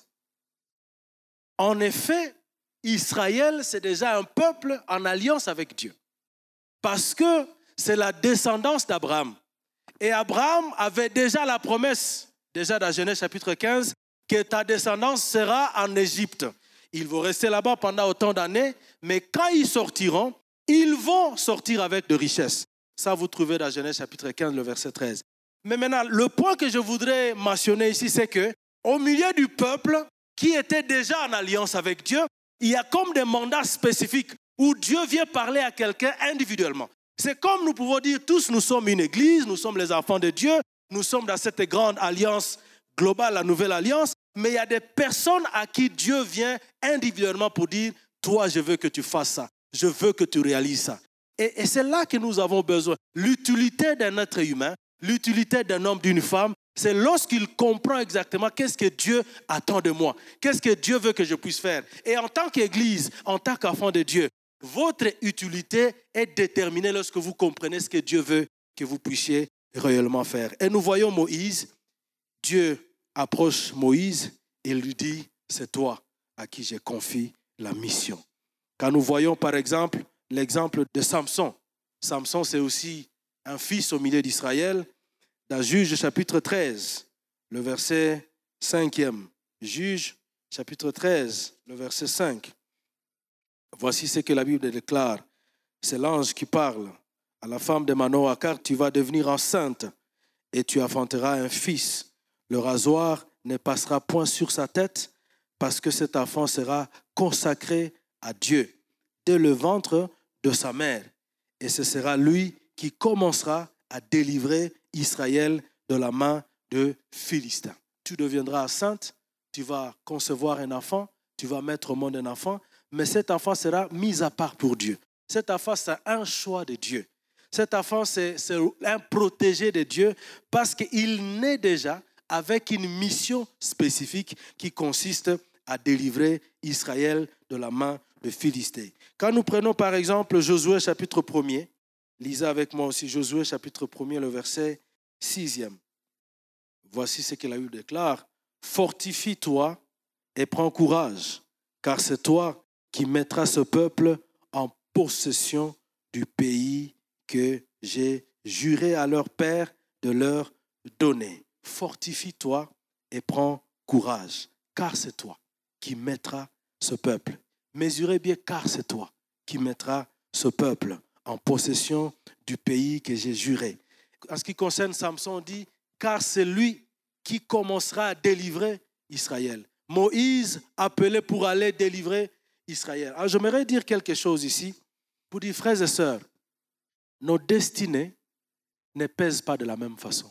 En effet, Israël, c'est déjà un peuple en alliance avec Dieu. Parce que c'est la descendance d'Abraham. Et Abraham avait déjà la promesse, déjà dans Genèse chapitre 15, que ta descendance sera en Égypte. Ils vont rester là-bas pendant autant d'années, mais quand ils sortiront, ils vont sortir avec de richesses. Ça, vous trouvez dans Genèse chapitre 15, le verset 13. Mais maintenant, le point que je voudrais mentionner ici, c'est qu'au milieu du peuple qui était déjà en alliance avec Dieu, il y a comme des mandats spécifiques où Dieu vient parler à quelqu'un individuellement. C'est comme nous pouvons dire, tous nous sommes une église, nous sommes les enfants de Dieu, nous sommes dans cette grande alliance globale, la nouvelle alliance, mais il y a des personnes à qui Dieu vient individuellement pour dire, toi, je veux que tu fasses ça, je veux que tu réalises ça. Et c'est là que nous avons besoin. L'utilité d'un être humain, l'utilité d'un homme, d'une femme, c'est lorsqu'il comprend exactement qu'est-ce que Dieu attend de moi, qu'est-ce que Dieu veut que je puisse faire. Et en tant qu'église, en tant qu'enfant de Dieu, votre utilité est déterminée lorsque vous comprenez ce que Dieu veut que vous puissiez réellement faire. Et nous voyons Moïse, Dieu approche Moïse et lui dit, c'est toi à qui je confie la mission. Quand nous voyons par exemple l'exemple de Samson, Samson c'est aussi un fils au milieu d'Israël, dans Juge chapitre 13, le verset 5e. Juge chapitre 13, le verset 5. Voici ce que la Bible déclare. C'est l'ange qui parle à la femme de Manoah, car tu vas devenir enceinte et tu enfanteras un fils. Le rasoir ne passera point sur sa tête parce que cet enfant sera consacré à Dieu dès le ventre de sa mère. Et ce sera lui qui commencera à délivrer Israël de la main de Philistins. Tu deviendras enceinte, tu vas concevoir un enfant, tu vas mettre au monde un enfant, mais cet enfant sera mis à part pour Dieu. Cet enfant, c'est un choix de Dieu. Cet enfant, c'est un protégé de Dieu parce qu'il naît déjà avec une mission spécifique qui consiste à délivrer Israël de la main de Philistins. Quand nous prenons par exemple Josué chapitre 1er, lisez avec moi aussi Josué chapitre 1er, le verset 6e. Voici ce que la Bible déclare. Fortifie-toi et prends courage, car c'est toi qui mettras ce peuple possession du pays que j'ai juré à leur père de leur donner. Fortifie-toi et prends courage, car c'est toi qui mettras ce peuple. Mesurez bien, car c'est toi qui mettras ce peuple en possession du pays que j'ai juré. En ce qui concerne Samson, on dit, car c'est lui qui commencera à délivrer Israël. Moïse appelé pour aller délivrer Israël. Alors j'aimerais dire quelque chose ici pour dire, frères et sœurs, nos destinées ne pèsent pas de la même façon.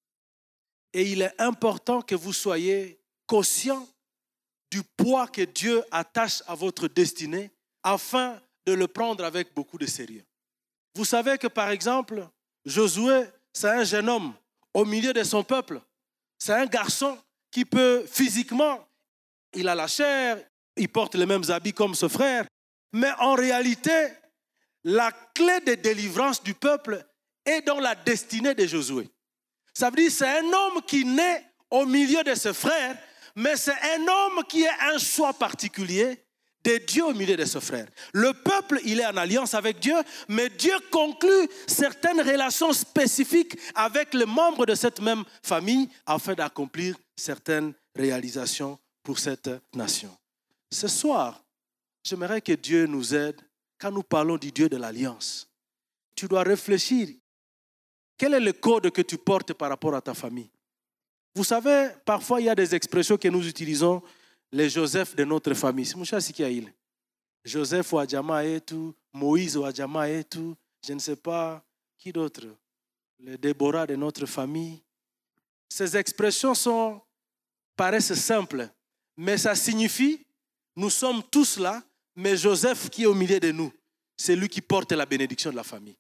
Et il est important que vous soyez conscients du poids que Dieu attache à votre destinée afin de le prendre avec beaucoup de sérieux. Vous savez que par exemple, Josué, c'est un jeune homme au milieu de son peuple. C'est un garçon qui peut physiquement, il a la chair, il porte les mêmes habits comme ce frère, mais en réalité, la clé de délivrance du peuple est dans la destinée de Josué. Ça veut dire que c'est un homme qui naît au milieu de ses frères, mais c'est un homme qui est un choix particulier de Dieu au milieu de ses frères. Le peuple, il est en alliance avec Dieu, mais Dieu conclut certaines relations spécifiques avec les membres de cette même famille afin d'accomplir certaines réalisations pour cette nation. Ce soir, j'aimerais que Dieu nous aide quand nous parlons du Dieu de l'alliance. Tu dois réfléchir. Quel est le code que tu portes par rapport à ta famille? Vous savez, parfois il y a des expressions que nous utilisons, les Joseph de notre famille. Joseph ou Adjama et tout, Moïse ou Adjama et tout, je ne sais pas qui d'autre, les Déborah de notre famille. Ces expressions paraissent simples, mais ça signifie, nous sommes tous là, mais Joseph qui est au milieu de nous, c'est lui qui porte la bénédiction de la famille.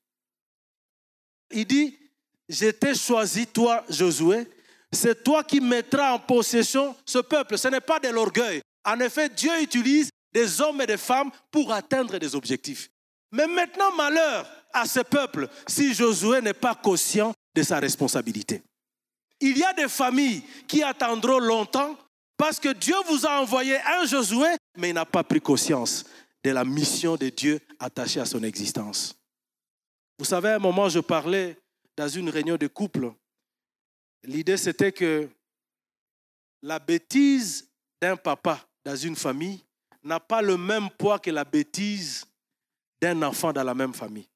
Il dit, je t'ai choisi, toi, Josué, c'est toi qui mettras en possession ce peuple. Ce n'est pas de l'orgueil. En effet, Dieu utilise des hommes et des femmes pour atteindre des objectifs. Mais maintenant, malheur à ce peuple si Josué n'est pas conscient de sa responsabilité. Il y a des familles qui attendront longtemps parce que Dieu vous a envoyé un Josué, mais il n'a pas pris conscience de la mission de Dieu attachée à son existence. Vous savez, à un moment, je parlais dans une réunion de couple. L'idée, c'était que la bêtise d'un papa dans une famille n'a pas le même poids que la bêtise d'un enfant dans la même famille.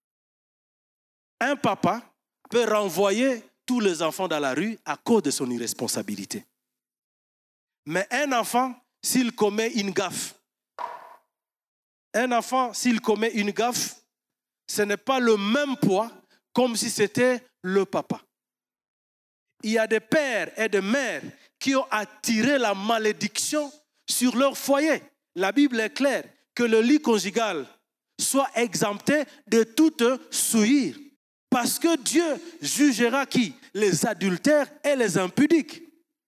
Un papa peut renvoyer tous les enfants dans la rue à cause de son irresponsabilité. Mais un enfant, s'il commet une gaffe, ce n'est pas le même poids comme si c'était le papa. Il y a des pères et des mères qui ont attiré la malédiction sur leur foyer. La Bible est claire que le lit conjugal soit exempté de toute souillure. Parce que Dieu jugera qui? Les adultères et les impudiques.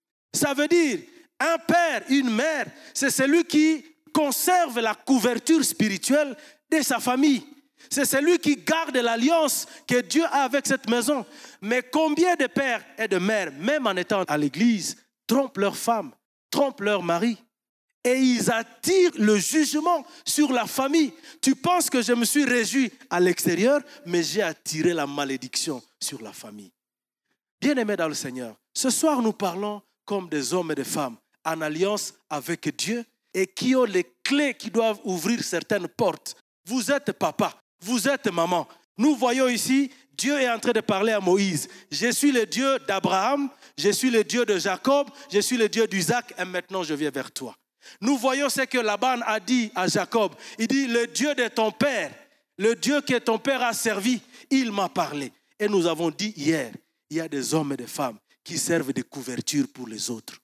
Ça veut dire, un père, une mère, c'est celui qui conserve la couverture spirituelle de sa famille. C'est celui qui garde l'alliance que Dieu a avec cette maison. Mais combien de pères et de mères, même en étant à l'église, trompent leurs femmes, trompent leurs maris. Et ils attirent le jugement sur la famille. Tu penses que je me suis réjoui à l'extérieur, mais j'ai attiré la malédiction sur la famille. Bien-aimés dans le Seigneur, ce soir nous parlons comme des hommes et des femmes en alliance avec Dieu et qui ont les clés qui doivent ouvrir certaines portes. Vous êtes papa, vous êtes maman. Nous voyons ici, Dieu est en train de parler à Moïse. Je suis le Dieu d'Abraham, je suis le Dieu de Jacob, je suis le Dieu d'Isaac et maintenant je viens vers toi. Nous voyons ce que Laban a dit à Jacob. Il dit, le Dieu de ton père, le Dieu que ton père a servi, il m'a parlé. Et nous avons dit hier, il y a des hommes et des femmes qui servent de couverture pour les autres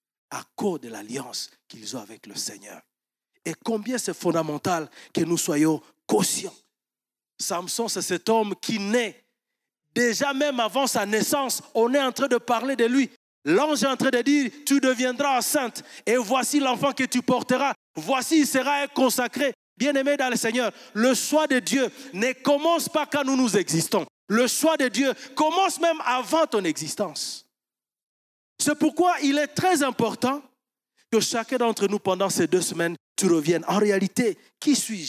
à cause de l'alliance qu'ils ont avec le Seigneur. Et combien c'est fondamental que nous soyons conscients. Samson, c'est cet homme qui naît. Déjà même avant sa naissance, on est en train de parler de lui. L'ange est en train de dire, tu deviendras enceinte et voici l'enfant que tu porteras. Voici, il sera consacré. Bien-aimé dans le Seigneur, le choix de Dieu ne commence pas quand nous existons. Le choix de Dieu commence même avant ton existence. C'est pourquoi il est très important que chacun d'entre nous, pendant ces 2 semaines, tu reviennes. En réalité, qui suis-je?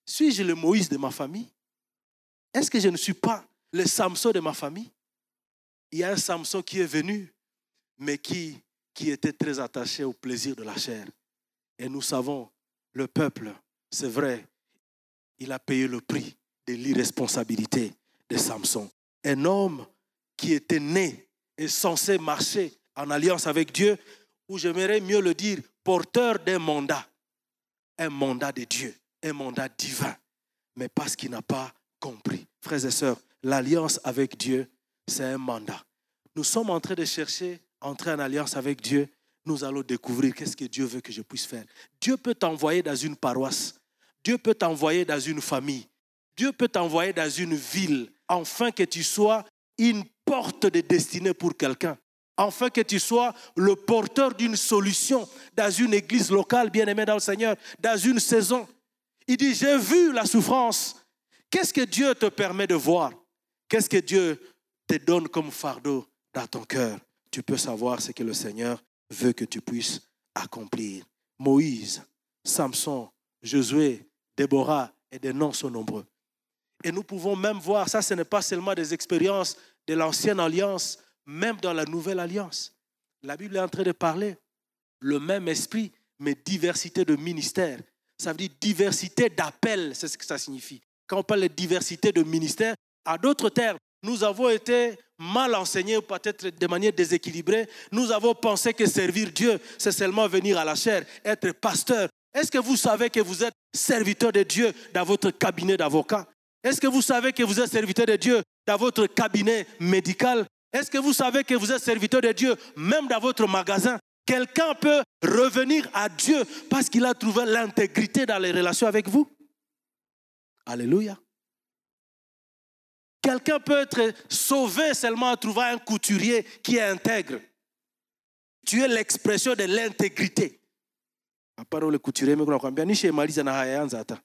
Suis-je le Moïse de ma famille? Est-ce que je ne suis pas le Samson de ma famille? Il y a un Samson qui est venu, mais qui était très attaché au plaisir de la chair. Et nous savons, le peuple, c'est vrai, il a payé le prix de l'irresponsabilité de Samson. Un homme qui était né et censé marcher en alliance avec Dieu, ou j'aimerais mieux le dire, porteur d'un mandat. Un mandat de Dieu, un mandat divin. Mais parce qu'il n'a pas compris. Frères et sœurs, l'alliance avec Dieu, c'est un mandat. Nous sommes en train de chercher, entrer en alliance avec Dieu. Nous allons découvrir qu'est-ce que Dieu veut que je puisse faire. Dieu peut t'envoyer dans une paroisse. Dieu peut t'envoyer dans une famille. Dieu peut t'envoyer dans une ville, afin que tu sois une porte de destinée pour quelqu'un. Afin que tu sois le porteur d'une solution dans une église locale, bien-aimé dans le Seigneur, dans une saison. Il dit, j'ai vu la souffrance. Qu'est-ce que Dieu te permet de voir? Qu'est-ce que Dieu te donne comme fardeau dans ton cœur? Tu peux savoir ce que le Seigneur veut que tu puisses accomplir. Moïse, Samson, Josué, Déborah et des noms sont nombreux. Et nous pouvons même voir, ça ce n'est pas seulement des expériences de l'ancienne alliance, même dans la nouvelle alliance. La Bible est en train de parler le même esprit, mais diversité de ministères. Ça veut dire diversité d'appels, c'est ce que ça signifie. Quand on parle de diversité de ministères, à d'autres termes, nous avons été mal enseignés ou peut-être de manière déséquilibrée. Nous avons pensé que servir Dieu, c'est seulement venir à la chair, être pasteur. Est-ce que vous savez que vous êtes serviteur de Dieu dans votre cabinet d'avocat? Est-ce que vous savez que vous êtes serviteur de Dieu dans votre cabinet médical? Est-ce que vous savez que vous êtes serviteur de Dieu même dans votre magasin? Quelqu'un peut revenir à Dieu parce qu'il a trouvé l'intégrité dans les relations avec vous? Alléluia. Quelqu'un peut être sauvé seulement en trouvant un couturier qui est intègre. Tu es l'expression de l'intégrité. À part le couturier, mais on a ni chez Marisa na hayanza ata.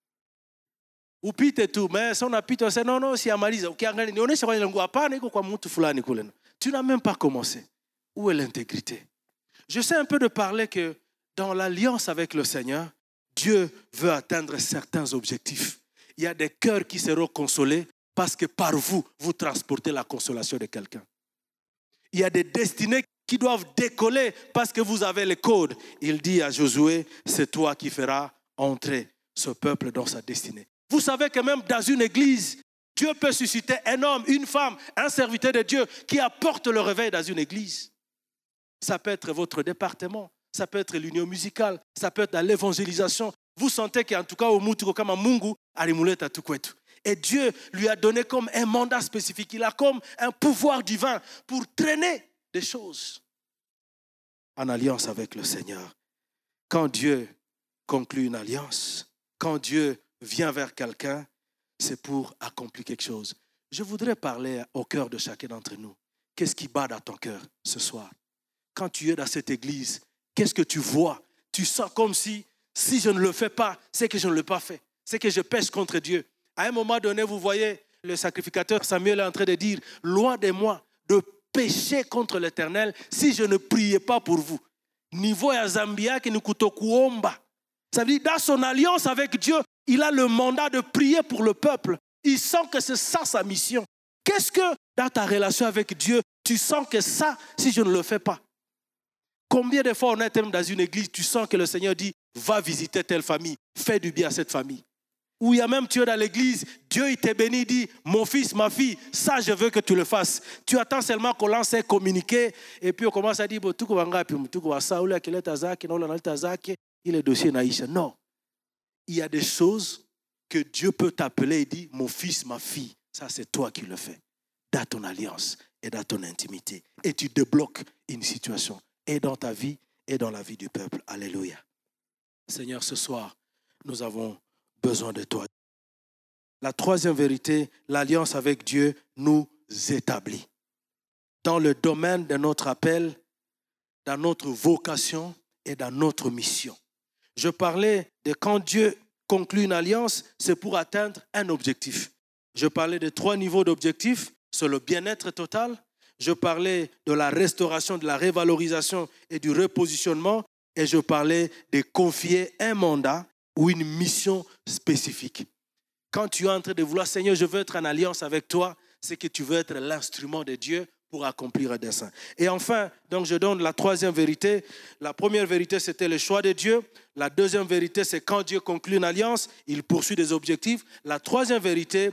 Upite tu, mais son apito c'est non si Marisa, ukiangalia nionyesha kwa nguo hapana iko kwa mtu fulani kule. Tu n'as même pas commencé. Où est l'intégrité? Je sais un peu de parler que dans l'alliance avec le Seigneur, Dieu veut atteindre certains objectifs. Il y a des cœurs qui seront consolés parce que par vous, vous transportez la consolation de quelqu'un. Il y a des destinées qui doivent décoller parce que vous avez les codes. Il dit à Josué, c'est toi qui feras entrer ce peuple dans sa destinée. Vous savez que même dans une église, Dieu peut susciter un homme, une femme, un serviteur de Dieu qui apporte le réveil dans une église. Ça peut être votre département, ça peut être l'union musicale, ça peut être dans l'évangélisation. Vous sentez qu'en tout cas, au Mutuko kama Mungu, alimuleta tukwetu. Et Dieu lui a donné comme un mandat spécifique. Il a comme un pouvoir divin pour traîner des choses en alliance avec le Seigneur. Quand Dieu conclut une alliance, quand Dieu vient vers quelqu'un, c'est pour accomplir quelque chose. Je voudrais parler au cœur de chacun d'entre nous. Qu'est-ce qui bat dans ton cœur ce soir? Quand tu es dans cette église, qu'est-ce que tu vois? Tu sens comme si je ne le fais pas, c'est que je ne l'ai pas fait. C'est que je pêche contre Dieu. À un moment donné, vous voyez, le sacrificateur Samuel est en train de dire, loin de moi de pécher contre l'Éternel si je ne priais pas pour vous. Niveau ya Zambia qui nous coûte kuomba. Ça veut dire, dans son alliance avec Dieu, il a le mandat de prier pour le peuple. Il sent que c'est ça sa mission. Qu'est-ce que dans ta relation avec Dieu, tu sens que ça, si je ne le fais pas? Combien de fois on est dans une église, tu sens que le Seigneur dit, va visiter telle famille, fais du bien à cette famille. Ou il y a même tu es dans l'église, Dieu il te bénit, dit, mon fils, ma fille, ça je veux que tu le fasses. Tu attends seulement qu'on lance un communiqué et puis on commence à dire, il est dossier naïcha. Non. Il y a des choses que Dieu peut t'appeler et dire, mon fils, ma fille, ça c'est toi qui le fais. Dans ton alliance et dans ton intimité. Et tu débloques une situation. Et dans ta vie et dans la vie du peuple. Alléluia. Seigneur, ce soir, nous avons besoin de toi. La troisième vérité, l'alliance avec Dieu nous établit. Dans le domaine de notre appel, dans notre vocation et dans notre mission. Je parlais de quand Dieu conclut une alliance, c'est pour atteindre un objectif. Je parlais de 3 niveaux d'objectifs, c'est le bien-être total. Je parlais de la restauration, de la révalorisation et du repositionnement. Et je parlais de confier un mandat ou une mission spécifique. Quand tu es en train de vouloir, Seigneur, je veux être en alliance avec toi, c'est que tu veux être l'instrument de Dieu pour accomplir un dessein. Et enfin, donc je donne la troisième vérité. La première vérité, c'était le choix de Dieu. La deuxième vérité, c'est quand Dieu conclut une alliance, il poursuit des objectifs. La troisième vérité,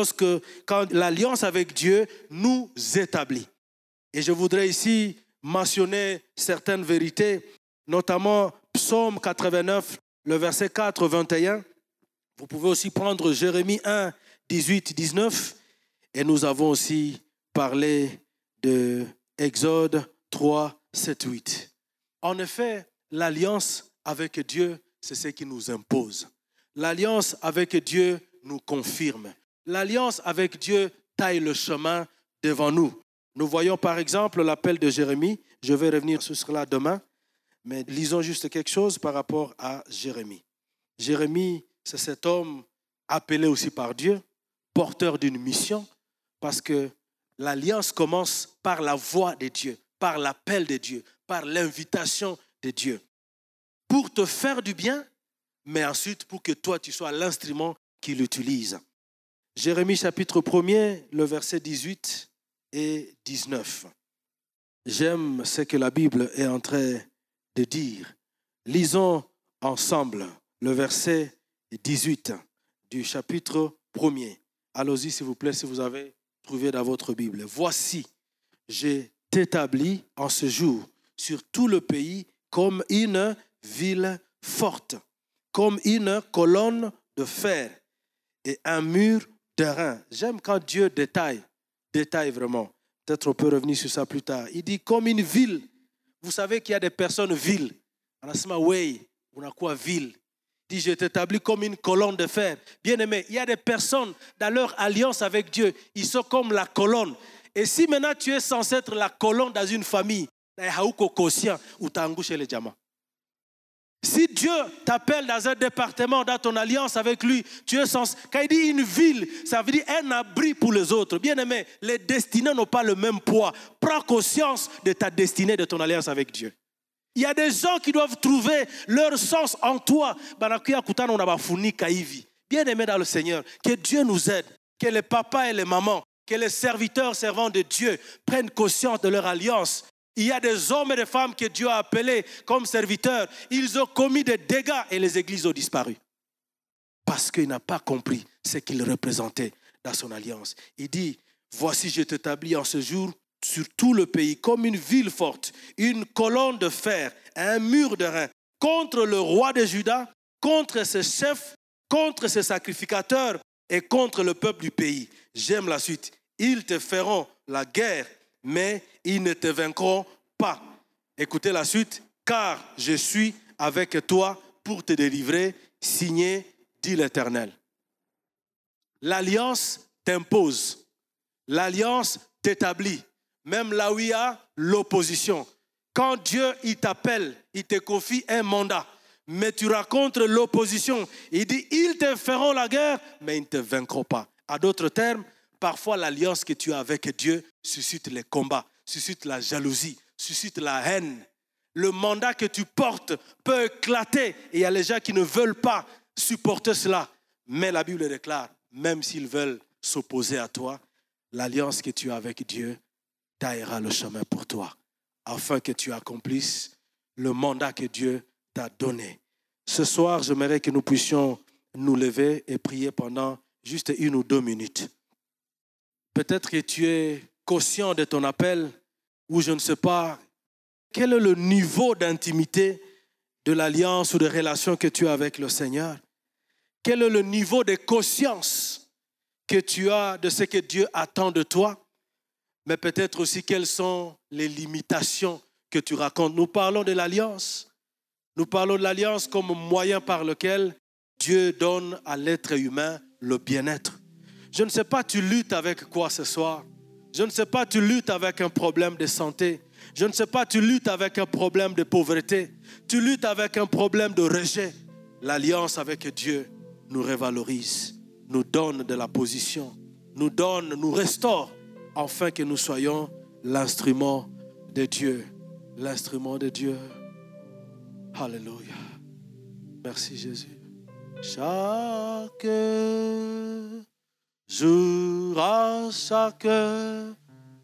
quand l'alliance avec Dieu nous établit. Et je voudrais ici mentionner certaines vérités, notamment Psaume 89, le verset 4, 21. Vous pouvez aussi prendre Jérémie 1, 18, 19. Et nous avons aussi parlé de Exode 3, 7, 8. En effet, l'alliance avec Dieu, c'est ce qui nous impose. L'alliance avec Dieu nous confirme. L'alliance avec Dieu taille le chemin devant nous. Nous voyons par exemple l'appel de Jérémie. Je vais revenir sur cela demain, mais lisons juste quelque chose par rapport à Jérémie. Jérémie, c'est cet homme appelé aussi par Dieu, porteur d'une mission, parce que l'alliance commence par la voix de Dieu, par l'appel de Dieu, par l'invitation de Dieu. Pour te faire du bien, mais ensuite pour que toi, tu sois l'instrument qu'il utilise. Jérémie chapitre 1er, le verset 18 et 19. J'aime ce que la Bible est en train de dire. Lisons ensemble le verset 18 du chapitre 1er. Allons-y s'il vous plaît si vous avez trouvé dans votre Bible. Voici, je t'établis en ce jour sur tout le pays comme une ville forte, comme une colonne de fer et un mur d'airain. J'aime quand Dieu détaille vraiment. Peut-être on peut revenir sur ça plus tard. Il dit comme une ville. Vous savez qu'il y a des personnes villes. Anasema way, on a quoi ville? Il dit je t'établis comme une colonne de fer. Bien aimé, il y a des personnes dans leur alliance avec Dieu, ils sont comme la colonne. Et si maintenant tu es censé être la colonne dans une famille, si Dieu t'appelle dans un département, dans ton alliance avec lui, tu es censé, quand il dit une ville, ça veut dire un abri pour les autres. Bien aimé, les destinées n'ont pas le même poids. Prends conscience de ta destinée, de ton alliance avec Dieu. Il y a des gens qui doivent trouver leur sens en toi. Bien aimé dans le Seigneur, que Dieu nous aide, que les papas et les mamans, que les serviteurs servants de Dieu prennent conscience de leur alliance. Il y a des hommes et des femmes que Dieu a appelés comme serviteurs. Ils ont commis des dégâts et les églises ont disparu. Parce qu'ils n'ont pas compris ce qu'ils représentaient dans son alliance. Il dit, voici je t'établis en ce jour sur tout le pays comme une ville forte, une colonne de fer, un mur d'airain contre le roi de Juda, contre ses chefs, contre ses sacrificateurs et contre le peuple du pays. J'aime la suite. Ils te feront la guerre, mais ils ne te vaincront pas. Écoutez la suite. Car je suis avec toi pour te délivrer, signé, dit l'Éternel. L'alliance t'impose. L'alliance t'établit. Même là où il y a l'opposition. Quand Dieu il t'appelle, il te confie un mandat. Mais tu rencontres l'opposition. Il dit, ils te feront la guerre, mais ils ne te vaincront pas. À d'autres termes, parfois l'alliance que tu as avec Dieu suscite les combats, suscite la jalousie, suscite la haine. Le mandat que tu portes peut éclater. Et il y a les gens qui ne veulent pas supporter cela. Mais la Bible déclare, même s'ils veulent s'opposer à toi, l'alliance que tu as avec Dieu taillera le chemin pour toi, afin que tu accomplisses le mandat que Dieu t'a donné. Ce soir, j'aimerais que nous puissions nous lever et prier pendant juste 1 ou 2 minutes. Peut-être que tu es conscient de ton appel, ou je ne sais pas, quel est le niveau d'intimité de l'alliance ou de relation que tu as avec le Seigneur? Quel est le niveau de conscience que tu as de ce que Dieu attend de toi? Mais peut-être aussi quelles sont les limitations que tu racontes. Nous parlons de l'alliance. Nous parlons de l'alliance comme moyen par lequel Dieu donne à l'être humain le bien-être. Je ne sais pas, tu luttes avec quoi ce soir? Je ne sais pas, tu luttes avec un problème de santé. Je ne sais pas, tu luttes avec un problème de pauvreté. Tu luttes avec un problème de rejet. L'alliance avec Dieu nous revalorise, nous donne de la position, nous restaure, afin que nous soyons l'instrument de Dieu. L'instrument de Dieu. Alléluia. Merci Jésus. chaque jour, à chaque heure.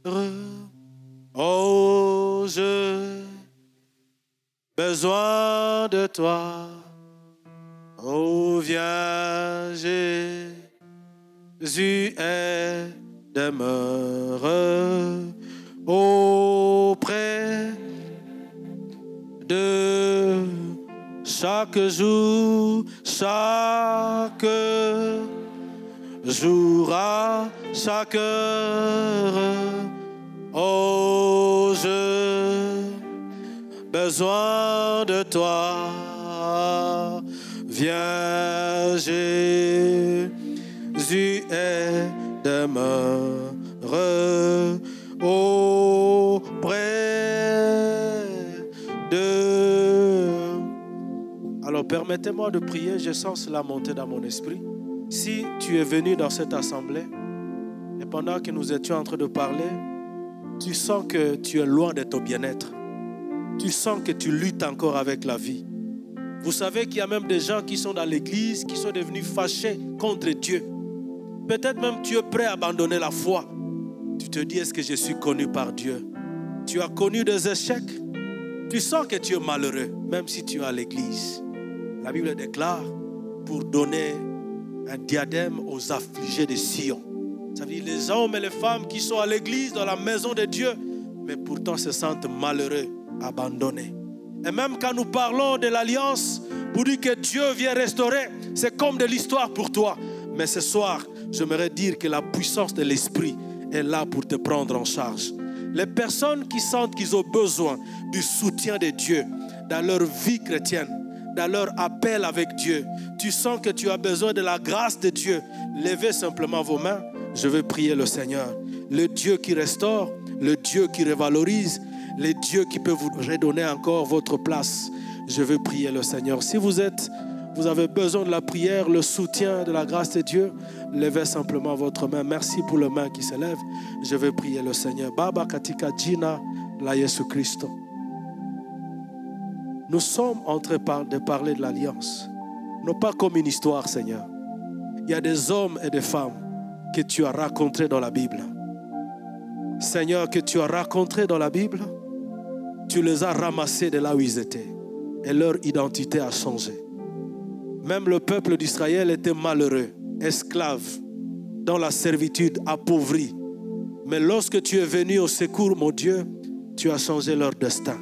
Oh, j'ai besoin de toi. Oh, viens, Jésus est demeure auprès de chaque jour, à chaque heure. Oh, j'ai besoin de toi. Viens, Jésus est demeure auprès de... Alors permettez-moi de prier, je sens cela monter dans mon esprit. Si tu es venu dans cette assemblée et pendant que nous étions en train de parler, tu sens que tu es loin de ton bien-être. Tu sens que tu luttes encore avec la vie. Vous savez qu'il y a même des gens qui sont dans l'église, qui sont devenus fâchés contre Dieu. Peut-être même tu es prêt à abandonner la foi. Tu te dis, est-ce que je suis connu par Dieu? Tu as connu des échecs. Tu sens que tu es malheureux, même si tu es à l'église. La Bible déclare pour donner un diadème aux affligés de Sion. Ça veut dire les hommes et les femmes qui sont à l'église, dans la maison de Dieu, mais pourtant se sentent malheureux, abandonnés. Et même quand nous parlons de l'alliance, pour dire que Dieu vient restaurer, c'est comme de l'histoire pour toi. Mais ce soir, j'aimerais dire que la puissance de l'Esprit est là pour te prendre en charge. Les personnes qui sentent qu'ils ont besoin du soutien de Dieu dans leur vie chrétienne, dans leur appel avec Dieu, tu sens que tu as besoin de la grâce de Dieu, levez simplement vos mains. Je vais prier le Seigneur. Le Dieu qui restaure, le Dieu qui revalorise, le Dieu qui peut vous redonner encore votre place. Je veux prier le Seigneur. Si vous avez besoin de la prière, le soutien de la grâce de Dieu, levez simplement votre main. Merci pour le main qui se lève. Je veux prier le Seigneur. Baba katika jina la Yesu Christo. Nous sommes en train de parler de l'alliance. Non pas comme une histoire, Seigneur. Il y a des hommes et des femmes que tu as rencontrés dans la Bible. Seigneur, que tu as rencontrés dans la Bible, tu les as ramassés de là où ils étaient. Et leur identité a changé. Même le peuple d'Israël était malheureux, esclave, dans la servitude, appauvri. Mais lorsque tu es venu au secours, mon Dieu, tu as changé leur destin.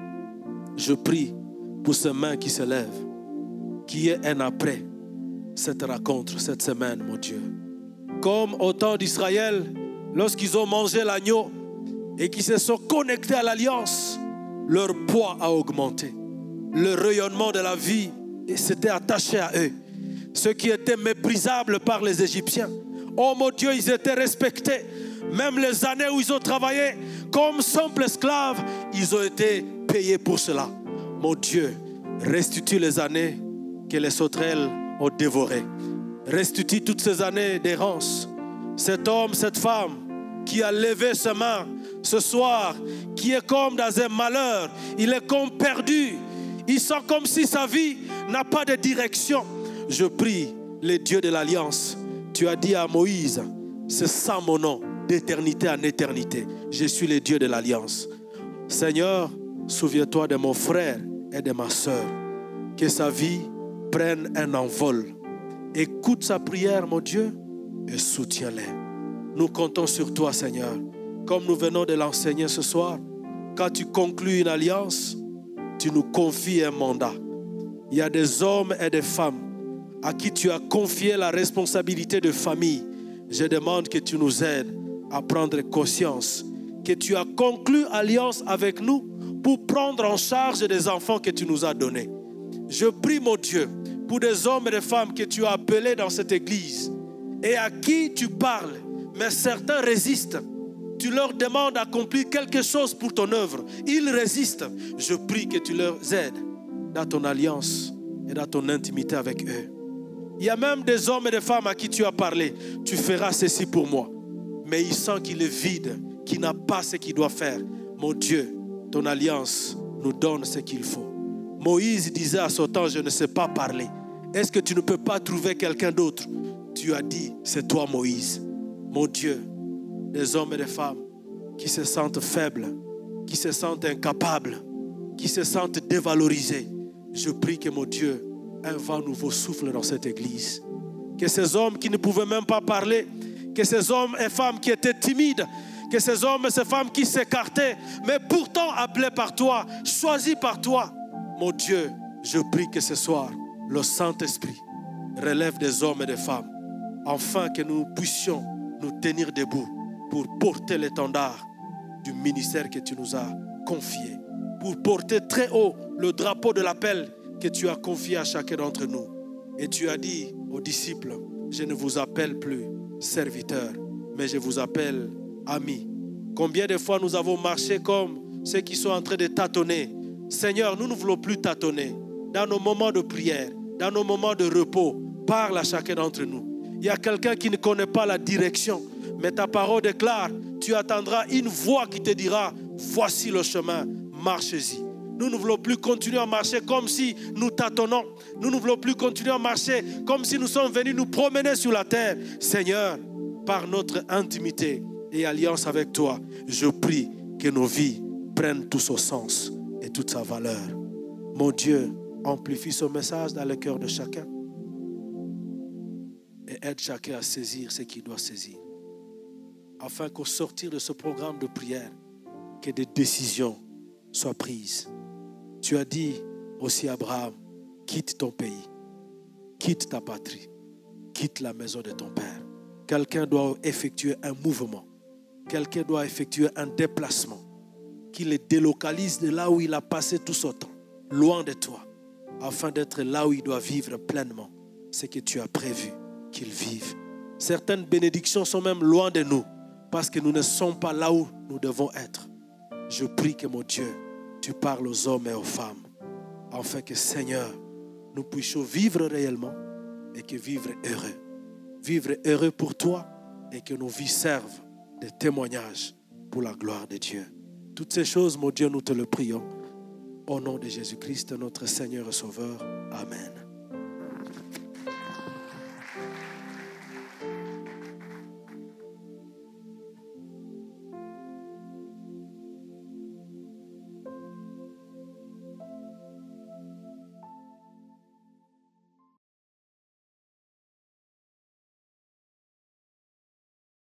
Je prie pour ces mains qui se lèvent, qu'il y ait un après cette rencontre, cette semaine, mon Dieu. Comme au temps d'Israël, lorsqu'ils ont mangé l'agneau et qu'ils se sont connectés à l'alliance, leur poids a augmenté. Le rayonnement de la vie s'était attaché à eux. Ce qui était méprisable par les Égyptiens, oh mon Dieu, ils étaient respectés. Même les années où ils ont travaillé comme simples esclaves, ils ont été payés pour cela. Mon Dieu, restitue les années que les sauterelles ont dévorées. Restitue toutes ces années d'errance. Cet homme, cette femme qui a levé ses mains ce soir, qui est comme dans un malheur, il est comme perdu. Il sent comme si sa vie n'a pas de direction. Je prie le Dieu de l'Alliance. Tu as dit à Moïse, c'est ça mon nom, d'éternité en éternité. Je suis le Dieu de l'Alliance. Seigneur, souviens-toi de mon frère et de ma soeur. Que sa vie prenne un envol. Écoute sa prière, mon Dieu, et soutiens-les. Nous comptons sur toi, Seigneur. Comme nous venons de l'enseigner ce soir, quand tu conclus une alliance, tu nous confies un mandat. Il y a des hommes et des femmes à qui tu as confié la responsabilité de famille. Je demande que tu nous aides à prendre conscience que tu as conclu alliance avec nous pour prendre en charge des enfants que tu nous as donnés. Je prie, mon Dieu, pour des hommes et des femmes que tu as appelés dans cette église et à qui tu parles, mais certains résistent. Tu leur demandes d'accomplir quelque chose pour ton œuvre. Ils résistent. Je prie que tu leur aides dans ton alliance et dans ton intimité avec eux. Il y a même des hommes et des femmes à qui tu as parlé. Tu feras ceci pour moi. Mais il sent qu'il est vide, qu'il n'a pas ce qu'il doit faire. Mon Dieu, ton alliance nous donne ce qu'il faut. Moïse disait à son temps, je ne sais pas parler. Est-ce que tu ne peux pas trouver quelqu'un d'autre? Tu as dit, c'est toi Moïse. Mon Dieu, des hommes et des femmes qui se sentent faibles, qui se sentent incapables, qui se sentent dévalorisés. Je prie que mon Dieu, un vent nouveau souffle dans cette église. Que ces hommes qui ne pouvaient même pas parler, que ces hommes et femmes qui étaient timides, que ces hommes et ces femmes qui s'écartaient, mais pourtant appelés par toi, choisis par toi. Mon Dieu, je prie que ce soir, le Saint-Esprit relève des hommes et des femmes, afin que nous puissions nous tenir debout pour porter l'étendard du ministère que tu nous as confié, pour porter très haut le drapeau de l'appel que tu as confié à chacun d'entre nous. Et tu as dit aux disciples, je ne vous appelle plus serviteurs, mais je vous appelle amis. Combien de fois nous avons marché comme ceux qui sont en train de tâtonner. Seigneur, nous ne voulons plus tâtonner. Dans nos moments de prière, dans nos moments de repos, parle à chacun d'entre nous. Il y a quelqu'un qui ne connaît pas la direction, mais ta parole déclare, tu attendras une voix qui te dira, voici le chemin, marchez-y. Nous ne voulons plus continuer à marcher comme si nous tâtonnons. Nous ne voulons plus continuer à marcher comme si nous sommes venus nous promener sur la terre. Seigneur, par notre intimité et alliance avec toi, je prie que nos vies prennent tout son sens et toute sa valeur. Mon Dieu, amplifie ce message dans le cœur de chacun et aide chacun à saisir ce qu'il doit saisir, afin qu'au sortir de ce programme de prière, que des décisions soient prises. Tu as dit aussi à Abraham, quitte ton pays, quitte ta patrie, quitte la maison de ton père. Quelqu'un doit effectuer un mouvement, quelqu'un doit effectuer un déplacement qui le délocalise de là où il a passé tout son temps, loin de toi, afin d'être là où il doit vivre pleinement ce que tu as prévu qu'il vive. Certaines bénédictions sont même loin de nous parce que nous ne sommes pas là où nous devons être. Je prie que mon Dieu, tu parles aux hommes et aux femmes afin que Seigneur, nous puissions vivre réellement et que vivre heureux pour toi et que nos vies servent de témoignage pour la gloire de Dieu. Toutes ces choses, mon Dieu, nous te le prions. Au nom de Jésus-Christ, notre Seigneur et Sauveur. Amen.